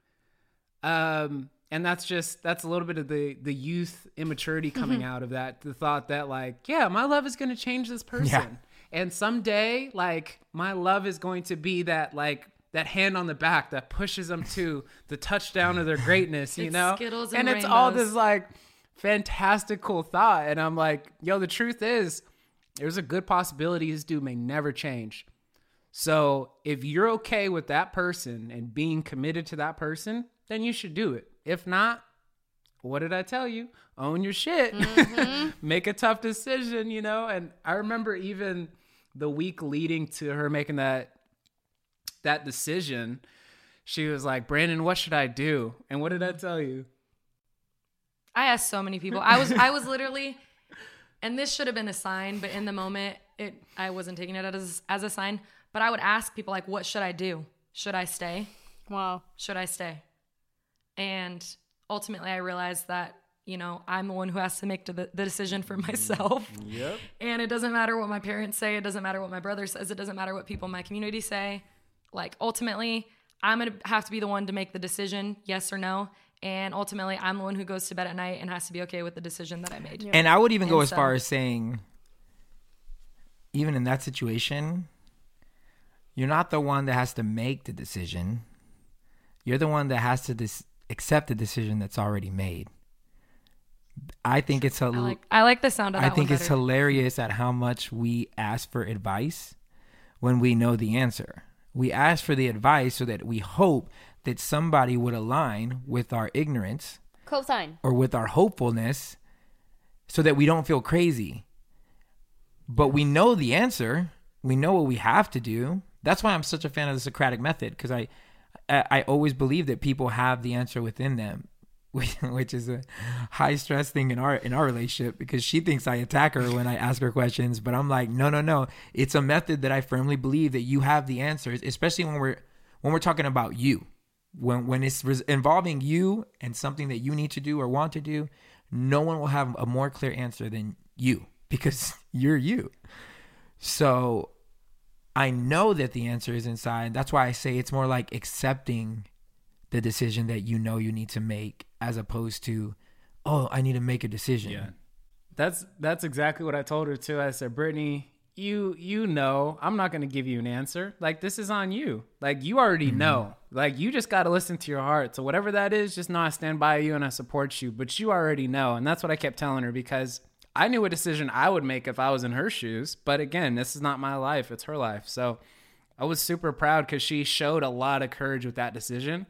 Um, and that's just, that's a little bit of the, the youth immaturity coming out of that. The thought that like, yeah, my love is going to change this person. Yeah. And someday, like, my love is going to be that, like, that hand on the back that pushes them to the touchdown of their greatness, you It's know? Skittles and it's all rainbows. this, like, fantastical thought. And I'm like, yo, the truth is, there's a good possibility this dude may never change. So if you're okay with that person and being committed to that person, then you should do it. If not, what did I tell you? Own your shit. Make a tough decision, you know? And I remember even the week leading to her making that that decision, she was like, Brandon, what should I do? And what did I tell you? I asked so many people. I was I was literally, and this should have been a sign, but in the moment, it I wasn't taking it as as a sign. But I would ask people like, what should I do? Should I stay? Wow. Should I stay? And ultimately, I realized that, you know, I'm the one who has to make the, the decision for myself. Yep. And it doesn't matter what my parents say. It doesn't matter what my brother says. It doesn't matter what people in my community say. Like, ultimately, I'm going to have to be the one to make the decision, yes or no. And ultimately, I'm the one who goes to bed at night and has to be okay with the decision that I made. And I would even go And as so- far as saying, even in that situation, you're not the one that has to make the decision. You're the one that has to dis- accept the decision that's already made. I think it's a. I like, I like the sound of that I think one it's better. hilarious at how much we ask for advice when we know the answer. We ask for the advice so that we hope that somebody would align with our ignorance Cosign. or with our hopefulness so that we don't feel crazy. But we know the answer. We know what we have to do. That's why I'm such a fan of the Socratic method, because I, I, I always believe that people have the answer within them, which is a high stress thing in our in our relationship, because she thinks I attack her when I ask her questions. But I'm like, no, no, no. It's a method that I firmly believe that you have the answers, especially when we're when we're talking about you. When when it's res- involving you and something that you need to do or want to do, no one will have a more clear answer than you, because you're you. So I know that the answer is inside. That's why I say it's more like accepting the decision that you know you need to make, as opposed to, oh, I need to make a decision. Yeah. That's that's exactly what I told her too. I said, Brittany, you you know, I'm not going to give you an answer. Like, this is on you. Like, you already Mm-hmm. know. Like, you just got to listen to your heart. So whatever that is, just know I stand by you and I support you. But you already know. And that's what I kept telling her, because I knew a decision I would make if I was in her shoes. But again, this is not my life. It's her life. So I was super proud because she showed a lot of courage with that decision.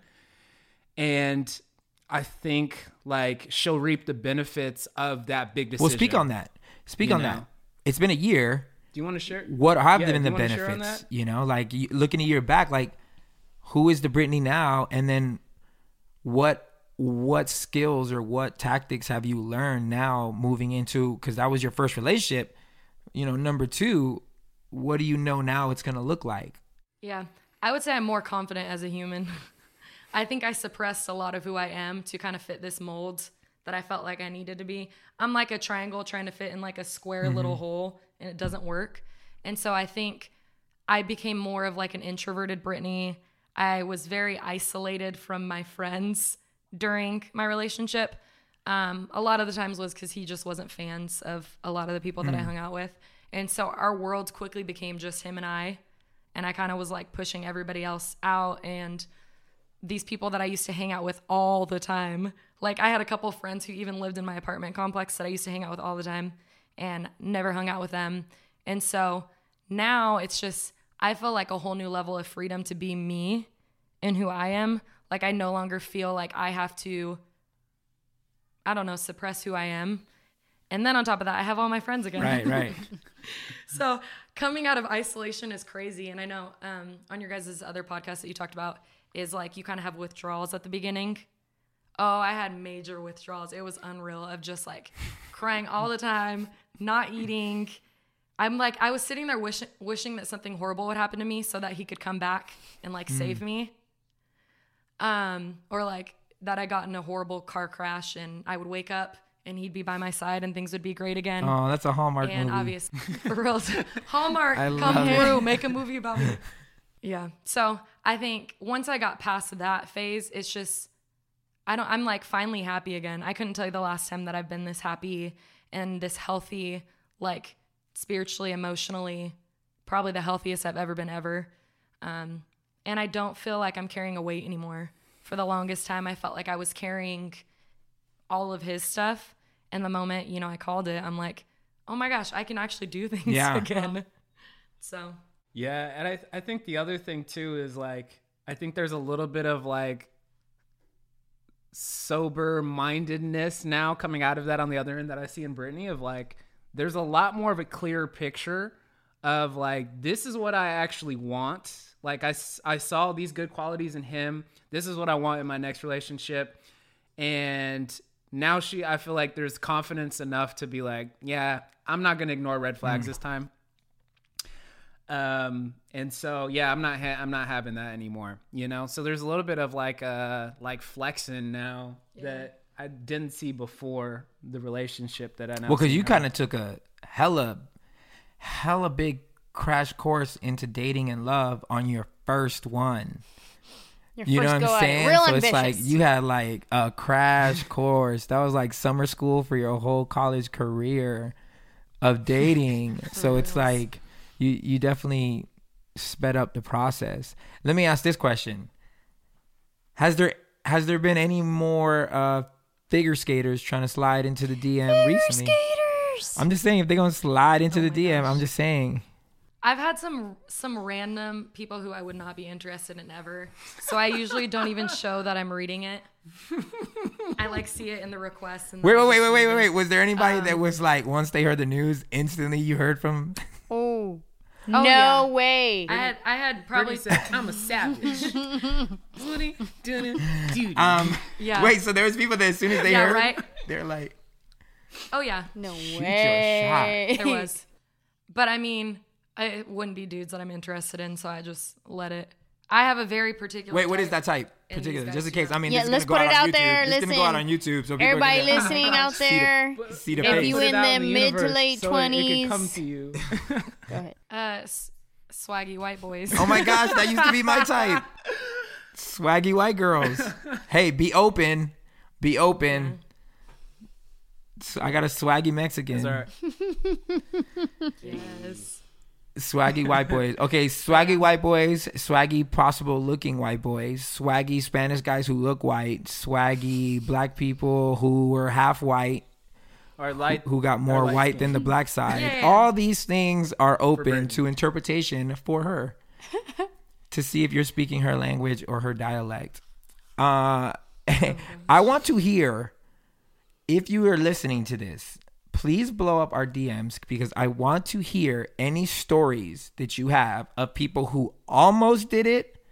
And I think, like, she'll reap the benefits of that big decision. Well, speak on that. Speak You on know? that. It's been a year. Do you want to share? What have Yeah, been do the you wanna share on benefits? that? You know, like you, looking a year back, like who is the Brittany now? And then what what skills or what tactics have you learned now moving into, because that was your first relationship, you know, number two, what do you know now it's going to look like? Yeah, I would say I'm more confident as a human. I think I suppressed a lot of who I am to kind of fit this mold that I felt like I needed to be. I'm like a triangle trying to fit in like a square Mm-hmm. little hole, and it doesn't work. And so I think I became more of like an introverted Brittany. I was very isolated from my friends during my relationship. Um, a lot of the times was because he just wasn't fans of a lot of the people that I hung out with. And so our world quickly became just him and I. And I kind of was like pushing everybody else out. And these people that I used to hang out with all the time, like I had a couple friends who even lived in my apartment complex that I used to hang out with all the time and never hung out with them. And so now it's just, I feel like a whole new level of freedom to be me and who I am. Like I no longer feel like I have to, I don't know, suppress who I am. And then on top of that, I have all my friends again. Right, right. So coming out of isolation is crazy. And I know um, on your guys' other podcast that you talked about is like you kind of have withdrawals at the beginning. Oh, I had major withdrawals. It was unreal of just like crying all the time, not eating. I'm like, I was sitting there wishing, wishing that something horrible would happen to me so that he could come back and like save me. Um, or like that I got in a horrible car crash and I would wake up and he'd be by my side and things would be great again. Oh, that's a Hallmark and movie. obviously, for real, Hallmark, I come love it. through, make a movie about me. Yeah. So I think once I got past that phase, it's just, I don't, I'm like finally happy again. I couldn't tell you the last time that I've been this happy and this healthy, like spiritually, emotionally, probably the healthiest I've ever been ever. Um, and I don't feel like I'm carrying a weight anymore. For the longest time, I felt like I was carrying all of his stuff. And the moment, you know, I called it, I'm like, oh my gosh, I can actually do things Yeah. again. So Yeah, and I I think the other thing too is like I think there's a little bit of like sober mindedness now coming out of that on the other end that I see in Brittany, of like there's a lot more of a clear picture of like, this is what I actually want. Like I, I saw these good qualities in him. This is what I want in my next relationship. And now she, I feel like there's confidence enough to be like, yeah, I'm not going to ignore red flags mm. this time. Um, and so, yeah, I'm not, ha- I'm not having that anymore, you know? So there's a little bit of like, uh, like flexing now yeah. that I didn't see before the relationship that I know. Well, cause you kind of took a hella, hella big crash course into dating and love on your first one. Your you first know what I'm saying? Real so ambitious. It's like you had like a crash course. That was like summer school for your whole college career of dating. So it's like, You you definitely sped up the process. Let me ask this question: Has there has there been any more uh, figure skaters trying to slide into the D M figure recently? skaters. I'm just saying if they're gonna slide into oh the D M, gosh. I'm just saying. I've had some some random people who I would not be interested in ever. So I usually don't even show that I'm reading it. I like see it in the requests. And Wait then I wait wait just wait read wait it. wait. Was there anybody Um, that was like once they heard the news, instantly you heard from? Oh. Oh, no yeah. way. I had I had probably Brittany said, I'm a savage. Dude. Um, yeah. Wait, so there was people that as soon as they Yeah, heard, right? they're like, Oh yeah, No Shoot way. your there was. But I mean, I, it wouldn't be dudes that I'm interested in, so I just let it. I have a very particular. wait, what type. is that type? And these Particular, guys just in do case. not. I mean, Yeah, this is let's gonna go put out it on out YouTube. there. This is gonna go out on Listen. YouTube, so people Everybody are gonna listening out see the- there, see the if face. you Put it in out the in the mid to universe late so it- It twenties. could come to you. Go ahead. Uh, s- swaggy white boys. Oh my gosh, that used to be my type. Swaggy white girls. Hey, be open. Be open. So I got a swaggy Mexican. That's all right. Yes. Swaggy white boys. Okay, swaggy white boys, swaggy possible looking white boys, swaggy Spanish guys who look white, swaggy black people who were half white, Or light, who got more light white skin. than the black side. Yeah. All these things are open Brittany. to interpretation for her to see if you're speaking her language or her dialect. Uh, I want to hear, if you are listening to this, please blow up our D Ms because I want to hear any stories that you have of people who almost did it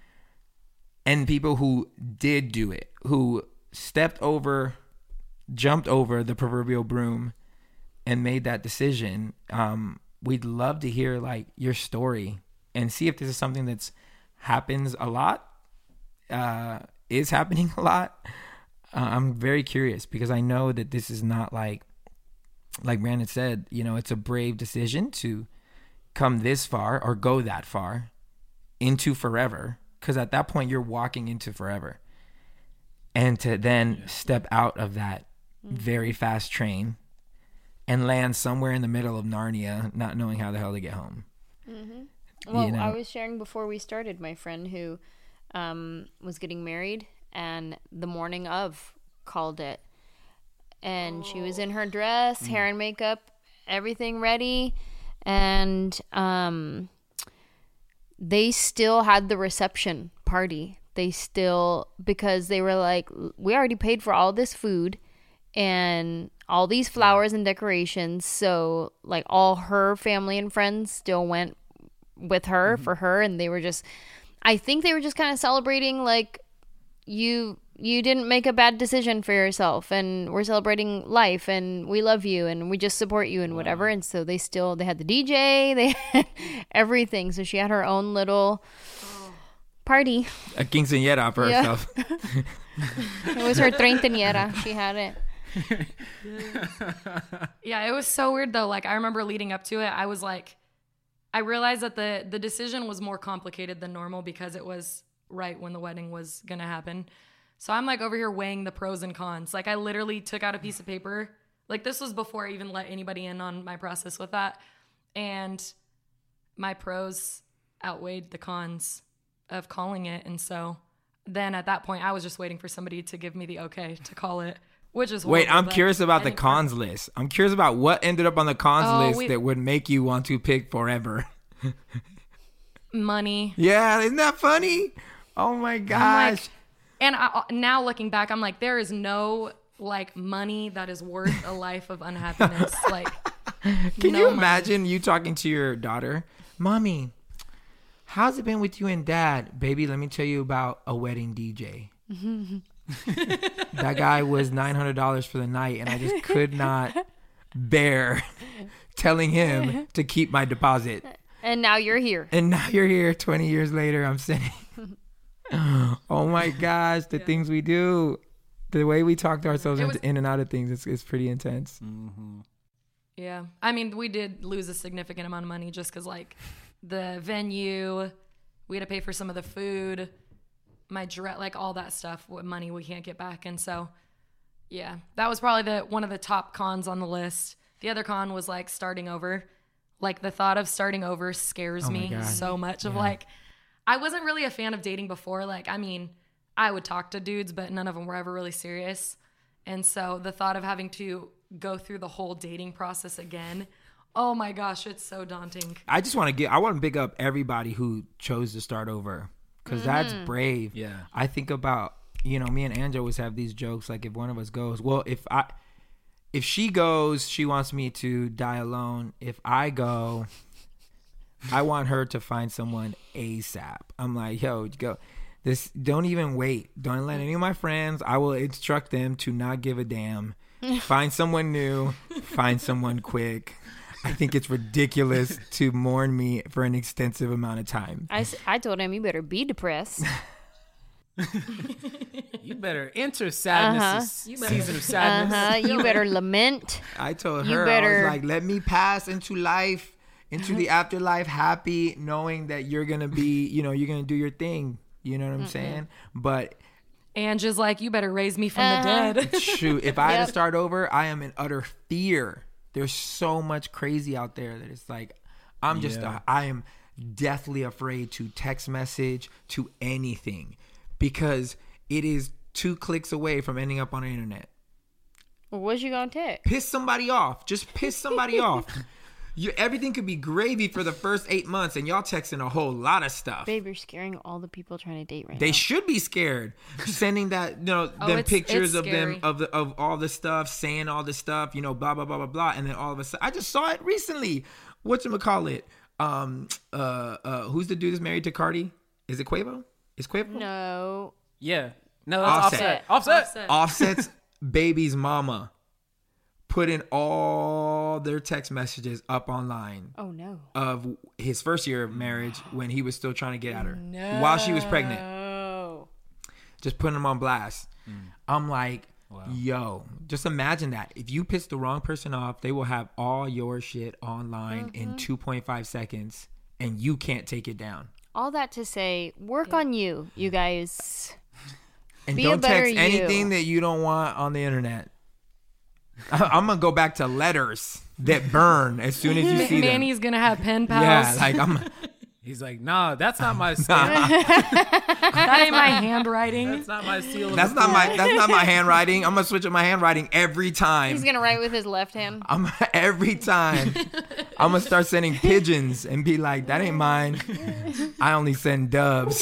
and people who did do it, who stepped over, jumped over the proverbial broom and made that decision. Um, we'd love to hear like your story and see if this is something that's happens a lot, uh, is happening a lot. Uh, I'm very curious because I know that this is not like, like Brandon said, you know, it's a brave decision to come this far or go that far into forever. Because at that point, you're walking into forever. And to then yeah. step out of that mm-hmm. very fast train and land somewhere in the middle of Narnia, not knowing how the hell to get home. Mm-hmm. Well, you know? I was sharing before we started, my friend who um, was getting married and the morning of called it. And she was in her dress, Mm. hair and makeup, everything ready. And um, they still had the reception party. They still, because they were like, we already paid for all this food and all these flowers and decorations. So, like, all her family and friends still went with her mm-hmm. for her. And they were just, I think they were just kind of celebrating, like, you you didn't make a bad decision for yourself, and we're celebrating life, and we love you, and we just support you and wow. whatever. And so they still, they had the D J, they had everything. So she had her own little party. A quinceañera for Yeah. herself. It was her treintañera. She had it. Yeah, it was so weird though. Like I remember leading up to it, I was like, I realized that the the decision was more complicated than normal because it was right when the wedding was gonna happen. So I'm like over here weighing the pros and cons. Like I literally took out a piece of paper. Like this was before I even let anybody in on my process with that. And my pros outweighed the cons of calling it. And so then at that point, I was just waiting for somebody to give me the okay to call it, which is Wait, horrible, I'm but curious about I the think cons list. I'm curious about what ended up on the cons Oh, list we- that would make you want to pick forever. money. Yeah, isn't that funny? Oh my gosh. like- And I, now looking back, I'm like, there is no like money that is worth a life of unhappiness. Like, Can no you money. imagine you talking to your daughter, Mommy, how's it been with you and dad? Baby, let me tell you about a wedding D J. That guy was nine hundred dollars for the night, and I just could not bear telling him to keep my deposit. And now you're here. And now you're here twenty years later. I'm saying, oh my gosh, the yeah. things we do, the way we talk to ourselves was, in and out of things, it's, it's pretty intense. Mm-hmm. Yeah. I mean, we did lose a significant amount of money just because, like, the venue, we had to pay for some of the food, my direct, like, all that stuff, what money we can't get back. And so, yeah, that was probably the one of the top cons on the list. The other con was, like, starting over. Like, the thought of starting over scares oh me so much of, yeah. like, I wasn't really a fan of dating before. Like, I mean, I would talk to dudes, but none of them were ever really serious. And so the thought of having to go through the whole dating process again, oh my gosh, it's so daunting. I just want to get, I want to pick up everybody who chose to start over, because mm-hmm. that's brave. Yeah. I think about, you know, me and Angela always have these jokes, like if one of us goes, well, if I, if she goes, she wants me to die alone. If I go, I want her to find someone ASAP. I'm like, yo, go. This, don't even wait. Don't let any of my friends, I will instruct them to not give a damn. Find someone new. Find someone quick. I think it's ridiculous to mourn me for an extensive amount of time. I, I told him, you better be depressed. You better enter sadness, uh-huh. season of sadness. Uh-huh. You better lament. I told her, you better... I was like, let me pass into life, into the afterlife happy, knowing that you're going to be, you know, you're going to do your thing. You know what I'm Mm-mm. saying? But Angela's like, you better raise me from uh-huh. the dead. Shoot, if I yep. had to start over, I am in utter fear. There's so much crazy out there that it's like, I'm just, yeah. a, I am deathly afraid to text message, to anything, because it is two clicks away from ending up on the internet. Well, what's you gonna text? Piss somebody off. Just piss somebody off. You, everything could be gravy for the first eight months, and y'all texting a whole lot of stuff. Babe, you're scaring all the people trying to date right they now. They should be scared. Sending that, you know, oh, them it's, pictures it's of them of the of all the stuff, saying all the stuff, you know, blah blah blah blah blah, and then all of a sudden, I just saw it recently. Whatchamacallit? Um, uh, uh, who's the dude that's married to Cardi? Is it Quavo? Is Quavo? No. Yeah. No, that's Offset. Offset. Offset. Offset. Offset's baby's mama putting all their text messages up online. Oh no. Of his first year of marriage when he was still trying to get at her. No. While she was pregnant. Just putting them on blast. Mm. I'm like, wow. Yo, just imagine that. If you piss the wrong person off, they will have all your shit online mm-hmm. in two point five seconds and you can't take it down. All that to say, work yeah. on you, you guys. And Be don't a better text you. anything that you don't want on the internet. I'm going to go back to letters that burn as soon as you see them. Manny's going to have pen pals. Yeah, like I'm... He's like, nah, that's not my stamp. That ain't my handwriting. That's not my seal. That's not my that's not my handwriting. I'm gonna switch up my handwriting every time. He's gonna write with his left hand. I'm every time. I'm gonna start sending pigeons and be like, that ain't mine. I only send doves.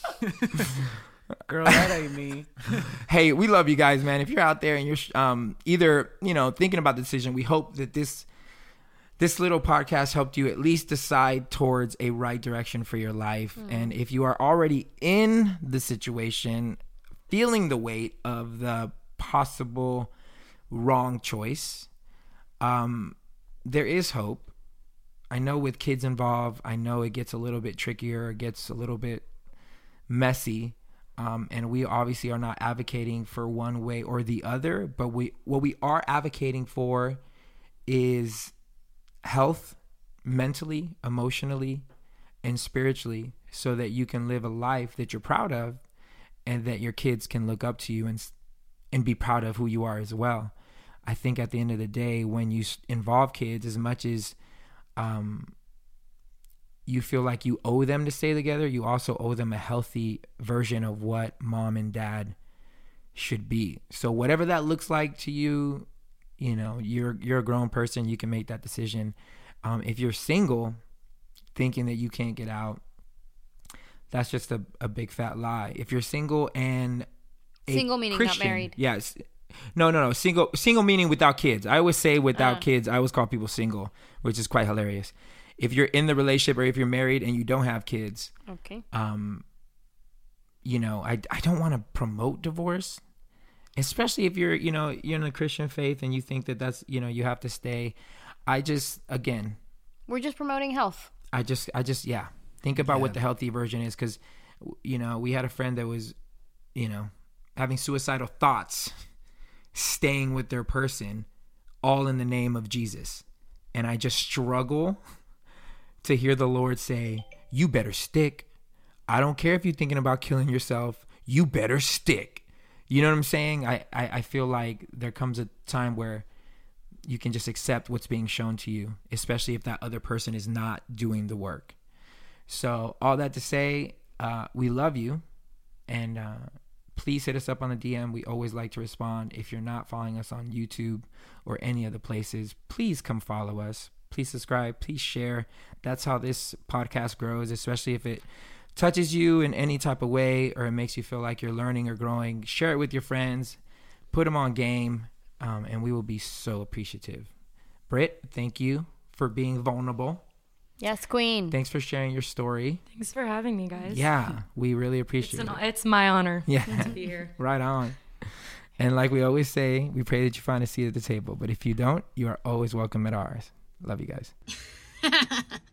Girl, that ain't me. Hey, we love you guys, man. If you're out there and you're um either, you know, thinking about the decision, we hope that this This little podcast helped you at least decide towards a right direction for your life. Mm. And if you are already in the situation, feeling the weight of the possible wrong choice, um, there is hope. I know with kids involved, I know it gets a little bit trickier, it gets a little bit messy. Um, and we obviously are not advocating for one way or the other, but we what we are advocating for is health, mentally, emotionally, and spiritually, so that you can live a life that you're proud of and that your kids can look up to you and and be proud of who you are as well. I think at the end of the day, when you involve kids, as much as um, you feel like you owe them to stay together, you also owe them a healthy version of what mom and dad should be. So whatever that looks like to you, you know, you're you're a grown person. You can make that decision. Um, if you're single, thinking that you can't get out, that's just a, a big fat lie. If you're single and a single meaning Christian, not married. Yes. No, no, no. Single single meaning without kids. I always say without uh. kids. I always call people single, which is quite hilarious. if you're in the relationship or if you're married and you don't have kids, Okay. um, you know, I, I don't want to promote divorce, especially if you're, you know, you're in the Christian faith and you think that that's, you know, you have to stay. I just, again, We're just promoting health. I just, I just, yeah, think about Yeah. what the healthy version is. Cause, you know, we had a friend that was, you know, having suicidal thoughts, staying with their person, all in the name of Jesus. And I just struggle to hear the Lord say, you better stick. I don't care if you're thinking about killing yourself. You better stick. You know what I'm saying? I, I, I feel like there comes a time where you can just accept what's being shown to you, especially if that other person is not doing the work. So all that to say, uh, we love you. And uh, please hit us up on the D M. We always like to respond. If you're not following us on YouTube or any other places, please come follow us. Please subscribe. Please share. That's how this podcast grows, especially if it touches you in any type of way or it makes you feel like you're learning or growing. Share it with your friends. Put them on game, um, and we will be so appreciative. Britt, thank you for being vulnerable. Yes, Queen. Thanks for sharing your story. Thanks for having me, guys. Yeah, we really It's, appreciate an, it. it's my honor Yeah. to be here. Right on. And like we always say, we pray that you find a seat at the table. But if you don't, you are always welcome at ours. Love you guys.